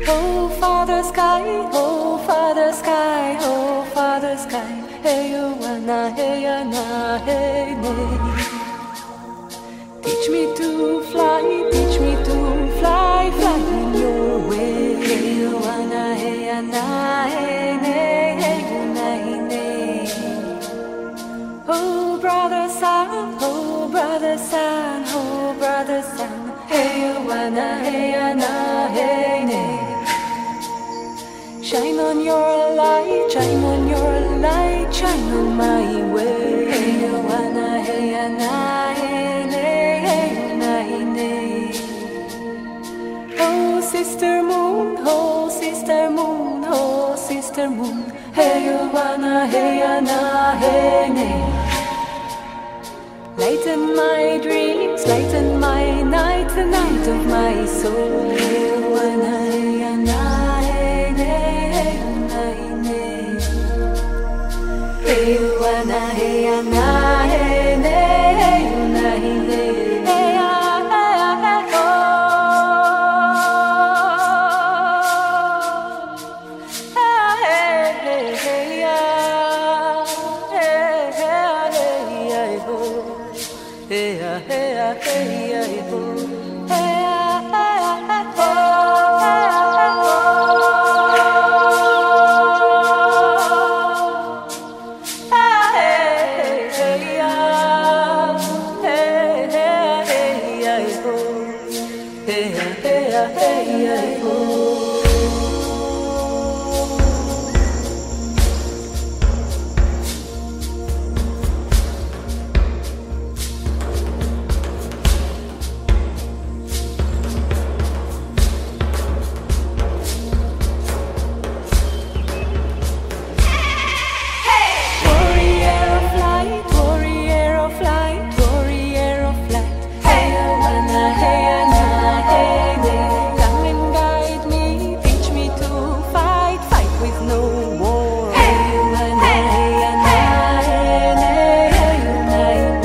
S3: Oh, Father Sky, oh, Father Sky, oh, Father Sky. Hey, you wanna, hey, na, hey, nay. Teach me to fly, teach me to fly, fly in your way. Hey, you wanna, hey, na, hey, nay, hey, na, hey, nay. Oh, brother sun, oh, brother sun, oh, brother sun. Hey, you wanna, hey, na, hey, nay. Shine on your light, shine on your light, shine on my way. Hey, you wanna, hey, na, hey, nay, hey, na, hey, nay. Oh, sister moon, oh, sister moon, oh, sister moon. Hey, you wanna, hey, na, hey, nay. Lighten my dreams, lighten my night, the night of my soul. Hey, you wanna, hey, na, hey, nay, hey, na, hey, nay. Hey, you wanna, hey, na, hey, nay, hey, na, hey, nay. Hey, ah, hey, ah, hey, oh. Ah, hey, hey, hey, ah. Hey, hey, ah, hey, ah, oh. Hey, ah, hey, ah, hey, ah, oh. Hey, ah, hey, ah, hey, oh. Hey, ah, hey, oh. Ah, hey, hey, ah. Hey, hey, hey, ah, oh. Hey, ah, hey, ah, hey, ah, oh. Warrior of light, warrior of light, warrior of light. Hey, I wanna, hey, I na, hey, nay. Come and guide me, teach me to fight, fight with no war. Hey, I wanna, hey, I na, hey, nay, hey, na,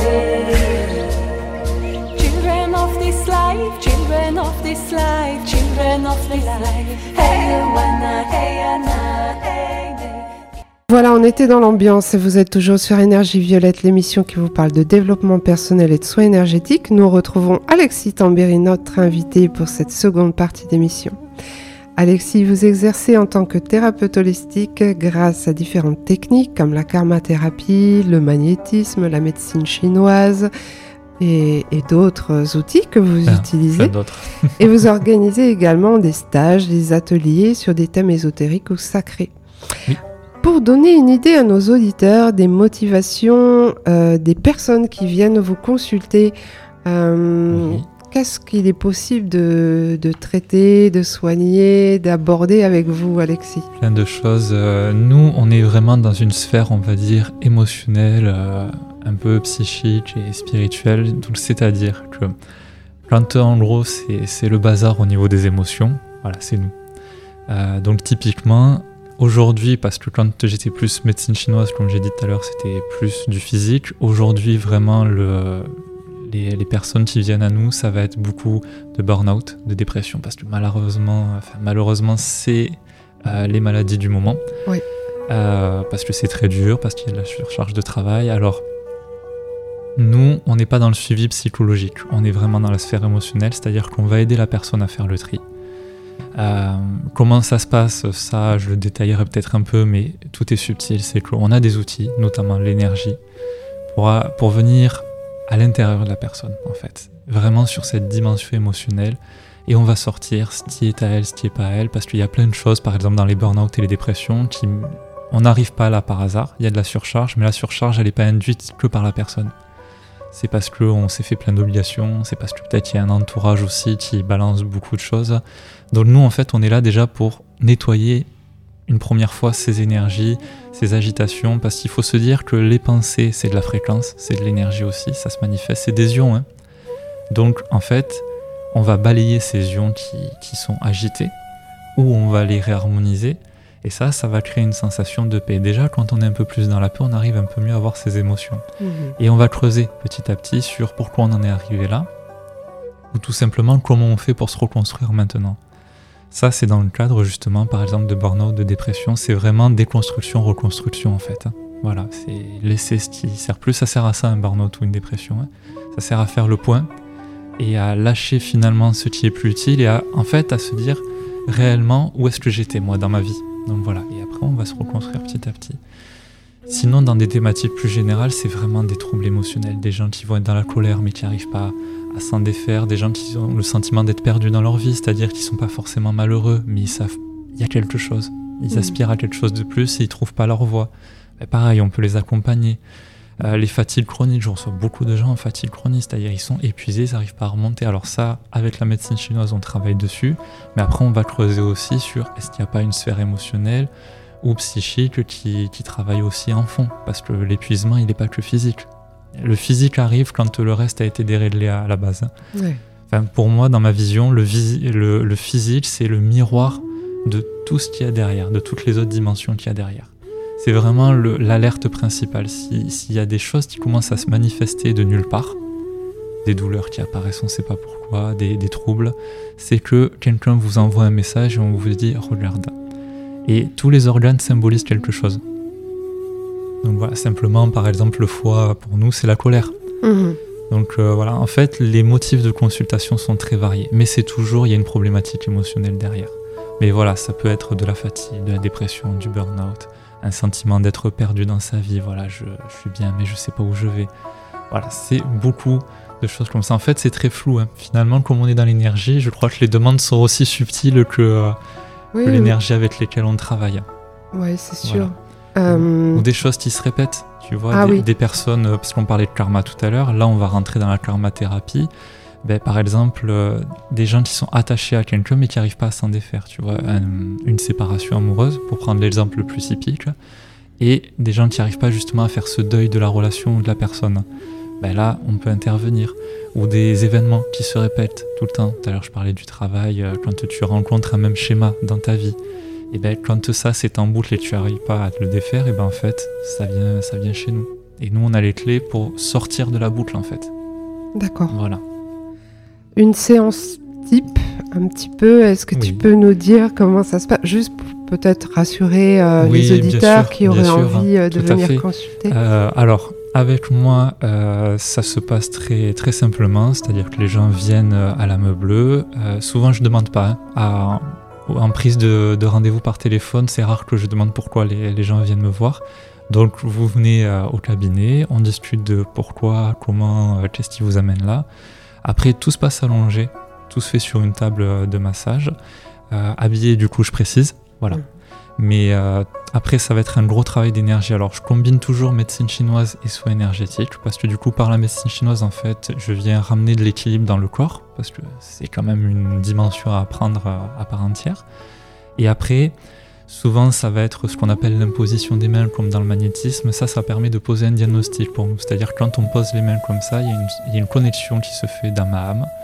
S3: nay. Children of this life, children of this life, children of this life. Hey, I wanna, hey, I na, hey, nay.
S1: Voilà, on était dans l'ambiance et vous êtes toujours sur Énergie Violette, l'émission qui vous parle de développement personnel et de soins énergétiques. Nous retrouvons Alexis Tambéry, notre invité pour cette seconde partie d'émission. Alexis, vous exercez en tant que thérapeute holistique grâce à différentes techniques comme la karmathérapie, le magnétisme, la médecine chinoise et, et d'autres outils que vous
S2: Plein,
S1: utilisez.
S2: plein d'autres.
S1: Et vous organisez également des stages, des ateliers sur des thèmes ésotériques ou sacrés.
S2: Oui.
S1: Pour donner une idée à nos auditeurs des motivations euh, des personnes qui viennent vous consulter, euh,
S2: Oui.
S1: qu'est-ce qu'il est possible de, de traiter, de soigner, d'aborder avec vous, Alexis ?
S2: Plein de choses. Euh, nous, on est vraiment dans une sphère, on va dire, émotionnelle, euh, un peu psychique et spirituelle. Donc, c'est-à-dire que quand, en gros, c'est, c'est le bazar au niveau des émotions, voilà, c'est nous. Euh, donc, typiquement, aujourd'hui, parce que quand j'étais plus médecine chinoise, comme j'ai dit tout à l'heure, c'était plus du physique. Aujourd'hui, vraiment, le, les, les personnes qui viennent à nous, ça va être beaucoup de burn-out, de dépression, parce que malheureusement, enfin, malheureusement c'est euh, les maladies du moment.
S1: Oui.
S2: Euh, parce que c'est très dur, parce qu'il y a de la surcharge de travail. Alors, nous, on n'est pas dans le suivi psychologique, on est vraiment dans la sphère émotionnelle, c'est-à-dire qu'on va aider la personne à faire le tri. Euh, comment ça se passe, ça je le détaillerai peut-être un peu, mais tout est subtil. C'est qu'on a des outils, notamment l'énergie, pour, pour venir à l'intérieur de la personne, en fait, vraiment sur cette dimension émotionnelle, et on va sortir ce qui est à elle, ce qui n'est pas à elle, parce qu'il y a plein de choses, par exemple dans les burn-out et les dépressions, qui, on n'arrive pas là par hasard. Il y a de la surcharge, mais la surcharge elle n'est pas induite que par la personne. C'est parce qu'on s'est fait plein d'obligations, c'est parce que peut-être il y a un entourage aussi qui balance beaucoup de choses. Donc nous, en fait, on est là déjà pour nettoyer une première fois ces énergies, ces agitations, parce qu'il faut se dire que les pensées, c'est de la fréquence, c'est de l'énergie aussi, ça se manifeste, c'est des ions. Hein. Donc, en fait, on va balayer ces ions qui, qui sont agités, ou on va les réharmoniser, et ça, ça va créer une sensation de paix. Déjà, quand on est un peu plus dans la paix, on arrive un peu mieux à voir ses émotions. Mmh. Et on va creuser petit à petit sur pourquoi on en est arrivé là, ou tout simplement comment on fait pour se reconstruire maintenant. Ça, c'est dans le cadre justement, par exemple, de burn-out, de dépression. C'est vraiment déconstruction, reconstruction en fait. Hein. Voilà, c'est laisser ce qui sert plus. Ça sert à ça un burn-out ou une dépression. Hein. Ça sert à faire le point et à lâcher finalement ce qui est plus utile et à, en fait, à se dire réellement où est-ce que j'étais moi dans ma vie. Donc voilà, et après on va se reconstruire petit à petit. Sinon, dans des thématiques plus générales, c'est vraiment des troubles émotionnels, des gens qui vont être dans la colère mais qui n'arrivent pas à s'en défaire, des gens qui ont le sentiment d'être perdus dans leur vie, c'est-à-dire qu'ils ne sont pas forcément malheureux, mais ils savent qu'il y a quelque chose, ils mmh. aspirent à quelque chose de plus et ils ne trouvent pas leur voie. Et pareil, on peut les accompagner. Euh, les fatigues chroniques, je reçois beaucoup de gens en fatigue chronique, c'est-à-dire ils sont épuisés, ils n'arrivent pas à remonter. Alors ça, avec la médecine chinoise, on travaille dessus, mais après on va creuser aussi sur est-ce qu'il n'y a pas une sphère émotionnelle ou psychique qui, qui travaille aussi en fond, parce que l'épuisement, il n'est pas que physique. Le physique arrive quand le reste a été déréglé à la base.
S1: Ouais.
S2: Enfin, pour moi, dans ma vision, le, visi- le, le physique, c'est le miroir de tout ce qu'il y a derrière, de toutes les autres dimensions qu'il y a derrière. C'est vraiment le, l'alerte principale. Si, s'il y a des choses qui commencent à se manifester de nulle part, des douleurs qui apparaissent, on ne sait pas pourquoi, des, des troubles, c'est que quelqu'un vous envoie un message et on vous dit « regarde ». Et tous les organes symbolisent quelque chose. Donc voilà, simplement, par exemple, le foie, pour nous, c'est la colère. Mmh. Donc euh, voilà, en fait, les motifs de consultation sont très variés. Mais c'est toujours, il y a une problématique émotionnelle derrière. Mais voilà, ça peut être de la fatigue, de la dépression, du burn-out, un sentiment d'être perdu dans sa vie. Voilà, je, je suis bien, mais je ne sais pas où je vais. Voilà, c'est beaucoup de choses comme ça. En fait, c'est très flou. Hein. Finalement, comme on est dans l'énergie, je crois que les demandes sont aussi subtiles que, euh, oui, que oui. l'énergie avec laquelle on travaille.
S1: Oui, c'est sûr.
S2: Voilà.
S1: Euh...
S2: Ou des choses qui se répètent, tu vois,
S1: ah,
S2: des,
S1: oui.
S2: des personnes, parce qu'on parlait de karma tout à l'heure, là on va rentrer dans la karma-thérapie, ben, par exemple, euh, des gens qui sont attachés à quelqu'un mais qui n'arrivent pas à s'en défaire, tu vois, un, une séparation amoureuse, pour prendre l'exemple le plus typique, et des gens qui n'arrivent pas justement à faire ce deuil de la relation ou de la personne. Ben là, on peut intervenir. Ou des événements qui se répètent tout le temps. Tout à l'heure, je parlais du travail, euh, quand tu rencontres un même schéma dans ta vie. Et ben quand ça c'est en boucle et tu n'arrives pas à te le défaire, et ben en fait ça vient, ça vient chez nous. Et nous on a les clés pour sortir de la boucle en fait.
S1: D'accord.
S2: Voilà.
S1: Une séance type, un petit peu, est-ce que oui. tu peux nous dire comment ça se passe, juste pour peut-être rassurer euh,
S2: oui,
S1: les auditeurs
S2: sûr,
S1: qui auraient
S2: sûr,
S1: envie euh, de venir
S2: fait.
S1: consulter
S2: euh, Alors, avec moi, euh, ça se passe très, très simplement, c'est-à-dire que les gens viennent à la Meubleuse. Euh, souvent je ne demande pas hein, à... En prise de, de rendez-vous par téléphone, c'est rare que je demande pourquoi les, les gens viennent me voir. Donc vous venez euh, au cabinet, on discute de pourquoi, comment, euh, qu'est-ce qui vous amène là. Après, tout se passe allongé, tout se fait sur une table de massage, euh, habillé du coup, je précise, voilà. Mmh. Mais euh, après, ça va être un gros travail d'énergie. Alors, je combine toujours médecine chinoise et soins énergétiques, parce que du coup, par la médecine chinoise, en fait, je viens ramener de l'équilibre dans le corps, parce que c'est quand même une dimension à apprendre à, à part entière. Et après, souvent, ça va être ce qu'on appelle l'imposition des mains, comme dans le magnétisme. Ça, ça permet de poser un diagnostic pour nous. C'est-à-dire, quand on pose les mains comme ça, il y a une, il y a une connexion qui se fait dans ma âme,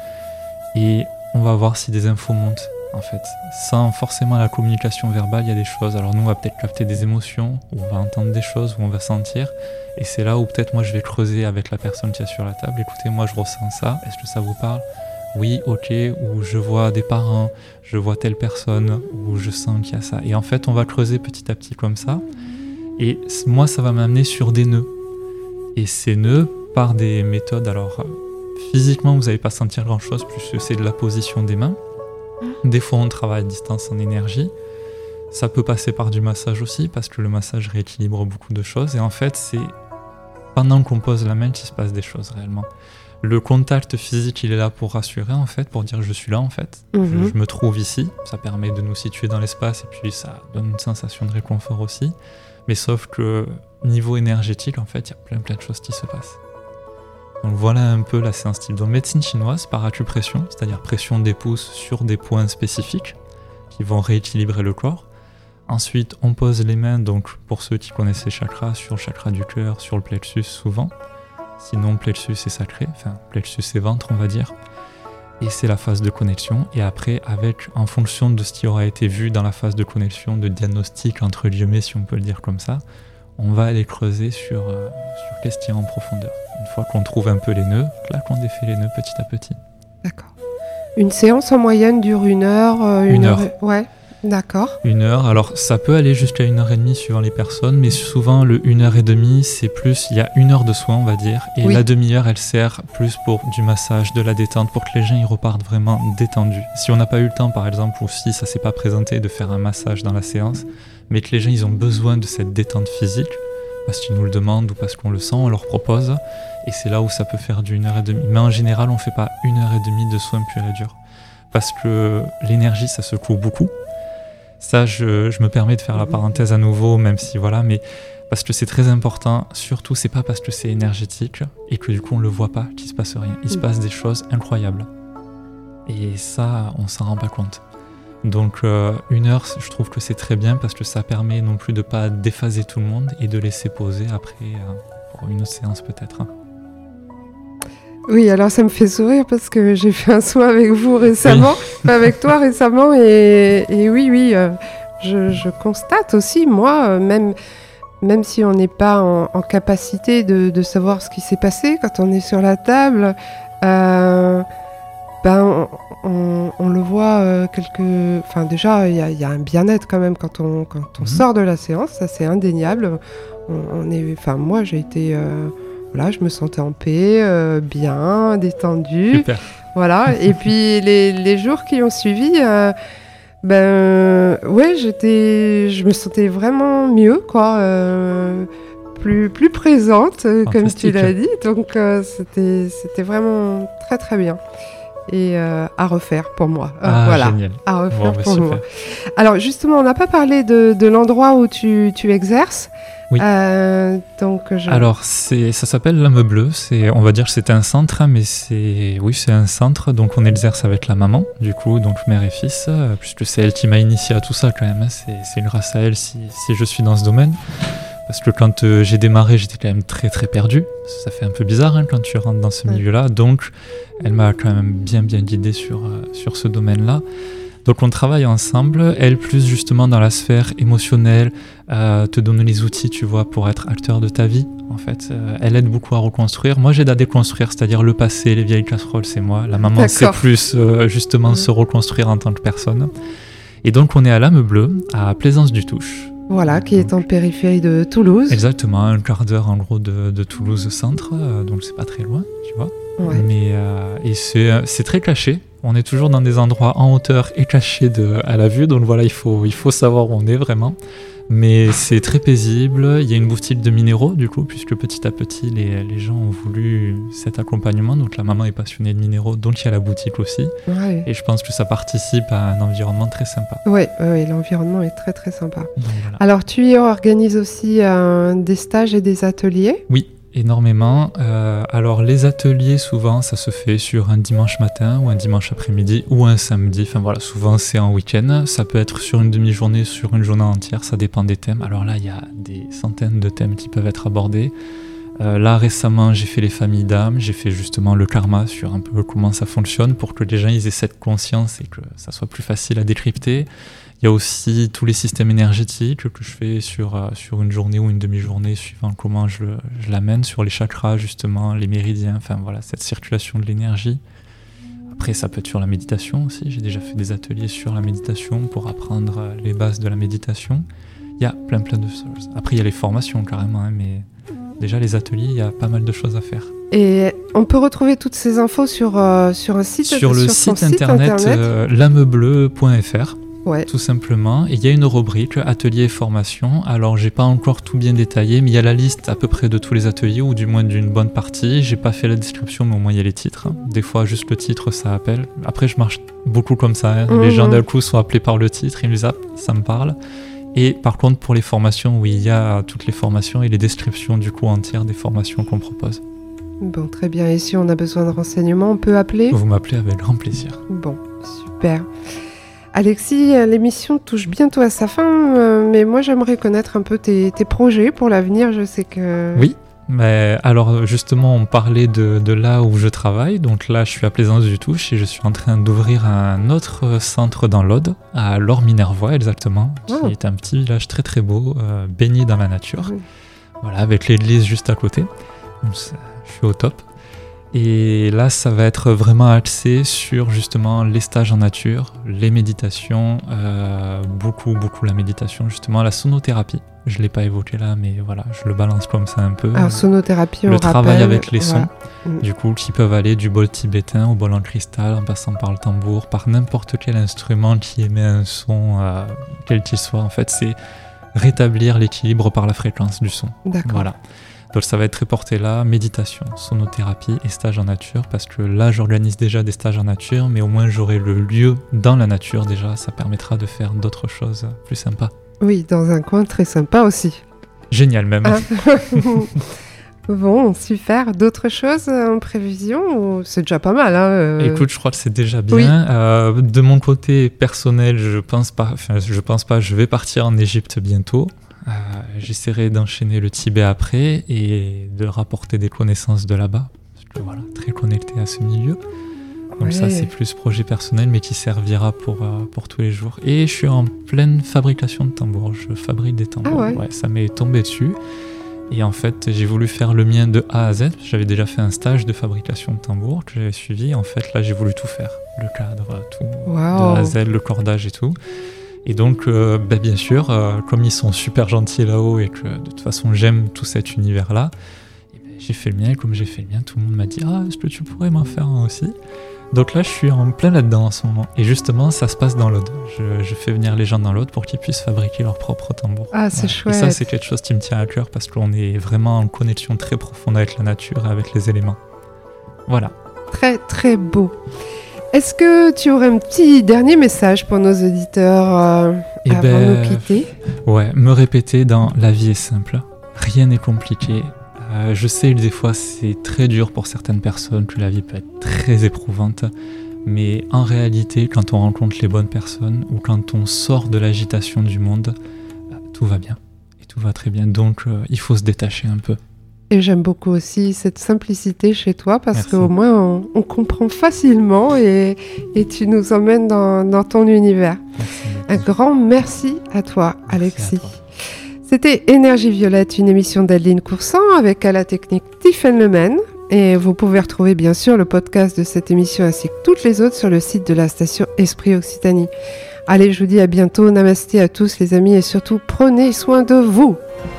S2: et on va voir si des infos montent. En fait, sans forcément la communication verbale, il y a des choses. Alors nous, on va peut-être capter des émotions, ou on va entendre des choses, ou on va sentir. Et c'est là où peut-être moi, je vais creuser avec la personne qui est sur la table. Écoutez, moi, je ressens ça. Est-ce que ça vous parle ? Oui, ok. Ou je vois des parents, je vois telle personne, ou je sens qu'il y a ça. Et en fait, on va creuser petit à petit comme ça. Et moi, ça va m'amener sur des nœuds. Et ces nœuds, par des méthodes, alors physiquement, vous n'allez pas sentir grand-chose, puisque c'est de la position des mains. Des fois on travaille à distance en énergie, ça peut passer par du massage aussi parce que le massage rééquilibre beaucoup de choses et en fait c'est pendant qu'on pose la main qu'il se passe des choses réellement. Le contact physique il est là pour rassurer en fait, pour dire je suis là en fait, mmh. je, je me trouve ici, ça permet de nous situer dans l'espace et puis ça donne une sensation de réconfort aussi, mais sauf que niveau énergétique en fait il y a plein plein de choses qui se passent. Donc voilà un peu la séance type. Donc médecine chinoise par acupression, c'est-à-dire pression des pouces sur des points spécifiques qui vont rééquilibrer le corps. Ensuite, on pose les mains, donc pour ceux qui connaissent les chakras, sur le chakra du cœur, sur le plexus souvent. Sinon, plexus c'est sacré, enfin plexus c'est ventre on va dire. Et c'est la phase de connexion. Et après, avec, en fonction de ce qui aura été vu dans la phase de connexion, de diagnostic entre guillemets si on peut le dire comme ça, on va aller creuser sur, euh, sur qu'est-ce qu'il y a en profondeur. Une fois qu'on trouve un peu les nœuds, là qu'on défait les nœuds petit à petit.
S1: D'accord. Une séance en moyenne dure une heure euh,
S2: Une heure.
S1: et- Ouais, d'accord.
S2: Une heure, alors ça peut aller jusqu'à une heure et demie suivant les personnes, mais souvent le une heure et demie, c'est plus, il y a une heure de soin on va dire, et
S1: Oui.
S2: la demi-heure elle sert plus pour du massage, de la détente, pour que les gens ils repartent vraiment détendus. Si on n'a pas eu le temps par exemple, ou si ça s'est pas présenté de faire un massage dans la séance, mais que les gens ils ont besoin de cette détente physique, parce qu'ils nous le demandent ou parce qu'on le sent, on leur propose, et c'est là où ça peut faire du une heure et demie. Mais en général on fait pas une heure et demie de soins purs et durs, parce que l'énergie ça secoue beaucoup. Ça, je, je me permets de faire la parenthèse à nouveau, même si voilà, mais parce que c'est très important, surtout c'est pas parce que c'est énergétique et que du coup on le voit pas qu'il se passe rien. Il se
S1: Mm.
S2: passe des choses incroyables. Et ça, on s'en rend pas compte. Donc euh, une heure, je trouve que c'est très bien parce que ça permet non plus de pas déphaser tout le monde et de laisser poser après euh, pour une autre séance peut-être.
S1: Oui, alors ça me fait sourire parce que j'ai fait un soin avec vous récemment, enfin, avec toi récemment, et, et oui, oui, euh, je, je constate aussi, moi, euh, même, même si on n'est pas en, en capacité de, de savoir ce qui s'est passé quand on est sur la table, euh, ben, on, on- on le voit euh, quelque... Enfin, déjà, il y, a- il y a un bien-être quand même quand on, quand on
S2: Mhm.
S1: sort de la séance, ça c'est indéniable. On, on est... Enfin, moi, j'ai été... euh, Voilà, je me sentais en paix, euh, bien, détendue.
S2: Super.
S1: Voilà. Et puis les, les jours qui ont suivi, euh, ben ouais, j'étais, je me sentais vraiment mieux, quoi, euh, plus plus présente, euh, comme tu
S2: Fantastique.
S1: l'as dit. Donc euh, c'était c'était vraiment très très bien et euh, à refaire pour moi. Euh,
S2: Ah,
S1: voilà,
S2: génial.
S1: à refaire
S2: Bon, bah,
S1: pour
S2: super.
S1: moi. Alors justement, on n'a pas parlé de, de l'endroit où tu, tu exerces.
S2: Oui.
S1: Euh, donc je...
S2: Alors, c'est, ça s'appelle l'âme bleue. C'est, on va dire que c'est un centre, hein, mais c'est, oui, c'est un centre. Donc, on exerce avec la maman, du coup, donc mère et fils, euh, puisque c'est elle qui m'a initié à tout ça quand même. hein. C'est, c'est grâce à elle si, si je suis dans ce domaine. Parce que quand euh, j'ai démarré, j'étais quand même très très perdu. Ça fait un peu bizarre hein, quand tu rentres dans ce
S1: Ouais.
S2: milieu-là. Donc, elle m'a quand même bien bien guidé sur, euh, sur ce domaine-là. Donc on travaille ensemble, elle plus justement dans la sphère émotionnelle, euh, te donne les outils, tu vois, pour être acteur de ta vie, en fait. Euh, elle aide beaucoup à reconstruire. Moi j'aide à déconstruire, c'est-à-dire le passé, les vieilles casseroles, c'est moi. La maman, c'est
S1: D'accord.
S2: plus euh, justement
S1: Mhm.
S2: se reconstruire en tant que personne. Et donc on est à l'âme bleue, à Plaisance-du-Touche.
S1: Voilà, qui est en périphérie de Toulouse.
S2: Exactement, un quart d'heure en gros de, de Toulouse centre, euh, donc c'est pas très loin, tu vois.
S1: Ouais.
S2: Mais euh, et c'est, euh, c'est très caché. On est toujours dans des endroits en hauteur et cachés de, à la vue, donc voilà, il faut, il faut savoir où on est vraiment. Mais c'est très paisible. Il y a une boutique de minéraux, du coup, puisque petit à petit, les, les gens ont voulu cet accompagnement. Donc la maman est passionnée de minéraux, donc il y a la boutique aussi.
S1: Ouais.
S2: Et je pense que ça participe à un environnement très sympa.
S1: Ouais, ouais, ouais, l'environnement est très très sympa.
S2: Donc voilà.
S1: Alors tu y organises aussi euh, des stages et des ateliers.
S2: Oui, énormément. Euh, alors les ateliers, souvent, ça se fait sur un dimanche matin ou un dimanche après-midi ou un samedi. Enfin voilà, souvent c'est en week-end. Ça peut être sur une demi-journée, sur une journée entière, ça dépend des thèmes. Alors là, il y a des centaines de thèmes qui peuvent être abordés. Euh, là récemment, j'ai fait les familles d'âmes, j'ai fait justement le karma sur un peu comment ça fonctionne pour que les gens ils aient cette conscience et que ça soit plus facile à décrypter. Il y a aussi tous les systèmes énergétiques que je fais sur, euh, sur une journée ou une demi-journée, suivant comment je, le- je l'amène, sur les chakras justement, les méridiens, enfin voilà, cette circulation de l'énergie. Après, ça peut être sur la méditation aussi. J'ai déjà fait des ateliers sur la méditation pour apprendre euh, les bases de la méditation. Il y a plein plein de choses. Après, il y a les formations carrément, hein, mais déjà les ateliers, il y a pas mal de choses à faire.
S1: Et on peut retrouver toutes ces infos sur, euh, sur un site
S2: Sur le
S1: son
S2: site internet, euh, l'âme bleue point f r.
S1: Ouais.
S2: Tout simplement. Et il y a une rubrique atelier et formation. Alors, j'ai pas encore tout bien détaillé, mais il y a la liste à peu près de tous les ateliers, ou du moins d'une bonne partie. J'ai pas fait la description, mais au moins il y a les titres. Des fois, juste le titre, ça appelle. Après, je marche beaucoup comme ça. hein.
S1: Mhm.
S2: Les gens d'un coup sont appelés par le titre, ils me disent ah, ça me parle. Et par contre, pour les formations, oui, il y a toutes les formations et les descriptions du coup entières des formations qu'on propose.
S1: Bon, très bien. Et si on a besoin de renseignements, on peut appeler.
S2: Vous m'appelez avec grand plaisir.
S1: Bon, super. Alexis, euh, l'émission touche bientôt à sa fin, euh, mais moi j'aimerais connaître un peu tes, tes projets pour l'avenir. Je sais que.
S2: Oui. Mais alors justement, on parlait de, de là où je travaille. Donc là, je suis à Plaisance-du-Touche et je suis en train d'ouvrir un autre centre dans l'Aude, à Lorminervois exactement, qui
S1: Oh.
S2: est un petit village très très beau, euh, baigné dans la nature.
S1: Oui.
S2: Voilà, avec l'église juste à côté. Donc, c'est- je suis au top. Et là, ça va être vraiment axé sur justement les stages en nature, les méditations, euh, beaucoup, beaucoup la méditation, justement la sonothérapie. Je ne l'ai pas évoqué là, mais voilà, je le balance comme ça un peu.
S1: Alors, sonothérapie, on
S2: Le travail
S1: rappelle,
S2: avec les sons,
S1: voilà.
S2: du coup, qui peuvent aller du bol tibétain au bol en cristal, en passant par le tambour, par n'importe quel instrument qui émet un son, euh, quel qu'il soit. En fait, c'est rétablir l'équilibre par la fréquence du son.
S1: D'accord.
S2: Voilà. Donc ça va être reporté là, méditation, sonothérapie et stage en nature, parce que là j'organise déjà des stages en nature, mais au moins j'aurai le lieu dans la nature déjà, ça permettra de faire d'autres choses plus sympas.
S1: Oui, dans un coin très sympa aussi.
S2: Génial même.
S1: Ah. Bon, super. D'autres choses en prévision ou... C'est déjà pas mal. Hein, euh...
S2: Écoute, je crois que c'est déjà bien.
S1: Oui.
S2: Euh, de mon côté personnel, je pense pas, enfin je pense pas, je vais partir en Égypte bientôt. Euh, j'essaierai d'enchaîner le Tibet après et de rapporter des connaissances de là-bas. Parce que voilà, très connecté à ce milieu. Donc
S1: Ouais.
S2: ça, c'est plus projet personnel, mais qui servira pour, euh, pour tous les jours. Et je suis en pleine fabrication de tambours. Je fabrique des tambours.
S1: Ah ouais.
S2: Ça m'est tombé dessus. Et en fait, j'ai voulu faire le mien de A à Z. J'avais déjà fait un stage de fabrication de tambours que j'avais suivi. En fait, là, j'ai voulu tout faire. Le cadre, tout.
S1: Wow.
S2: De A à Z, le cordage et tout. Et donc, euh, bah, bien sûr, euh, comme ils sont super gentils là-haut et que de toute façon j'aime tout cet univers-là, et ben, j'ai fait le mien et comme j'ai fait le mien, tout le monde m'a dit « Ah, est-ce que tu pourrais m'en faire un aussi ?» Donc là, je suis en plein là-dedans en ce moment. Et justement, ça se passe dans l'Aude. Je, je fais venir les gens dans l'Aude pour qu'ils puissent fabriquer leur propre tambour.
S1: Ah, c'est
S2: Voilà.
S1: chouette.
S2: Et ça, c'est quelque chose qui me tient à cœur parce qu'on est vraiment en connexion très profonde avec la nature et avec les éléments. Voilà.
S1: Très, très beau. Est-ce que tu aurais un petit dernier message pour nos auditeurs euh,
S2: Et
S1: avant
S2: ben,
S1: de nous quitter?
S2: Ouais, me répéter dans la vie est simple, rien n'est compliqué. Euh, je sais que des fois c'est très dur pour certaines personnes, que la vie peut être très éprouvante, mais en réalité, quand on rencontre les bonnes personnes ou quand on sort de l'agitation du monde, euh, tout va bien et tout va très bien. Donc euh, il faut se détacher un peu.
S1: Et j'aime beaucoup aussi cette simplicité chez toi parce
S2: Merci.
S1: qu'au moins on, on comprend facilement et, et tu nous emmènes dans, dans ton univers.
S2: Merci beaucoup.
S1: Un grand merci à toi,
S2: Merci
S1: Alexis.
S2: à toi.
S1: C'était Énergie Violette, une émission d'Adeline Coursan avec à la technique Tiffaine Lemaine. Et vous pouvez retrouver bien sûr le podcast de cette émission ainsi que toutes les autres sur le site de la station Esprit Occitanie. Allez, je vous dis à bientôt. Namasté à tous les amis et surtout prenez soin de vous.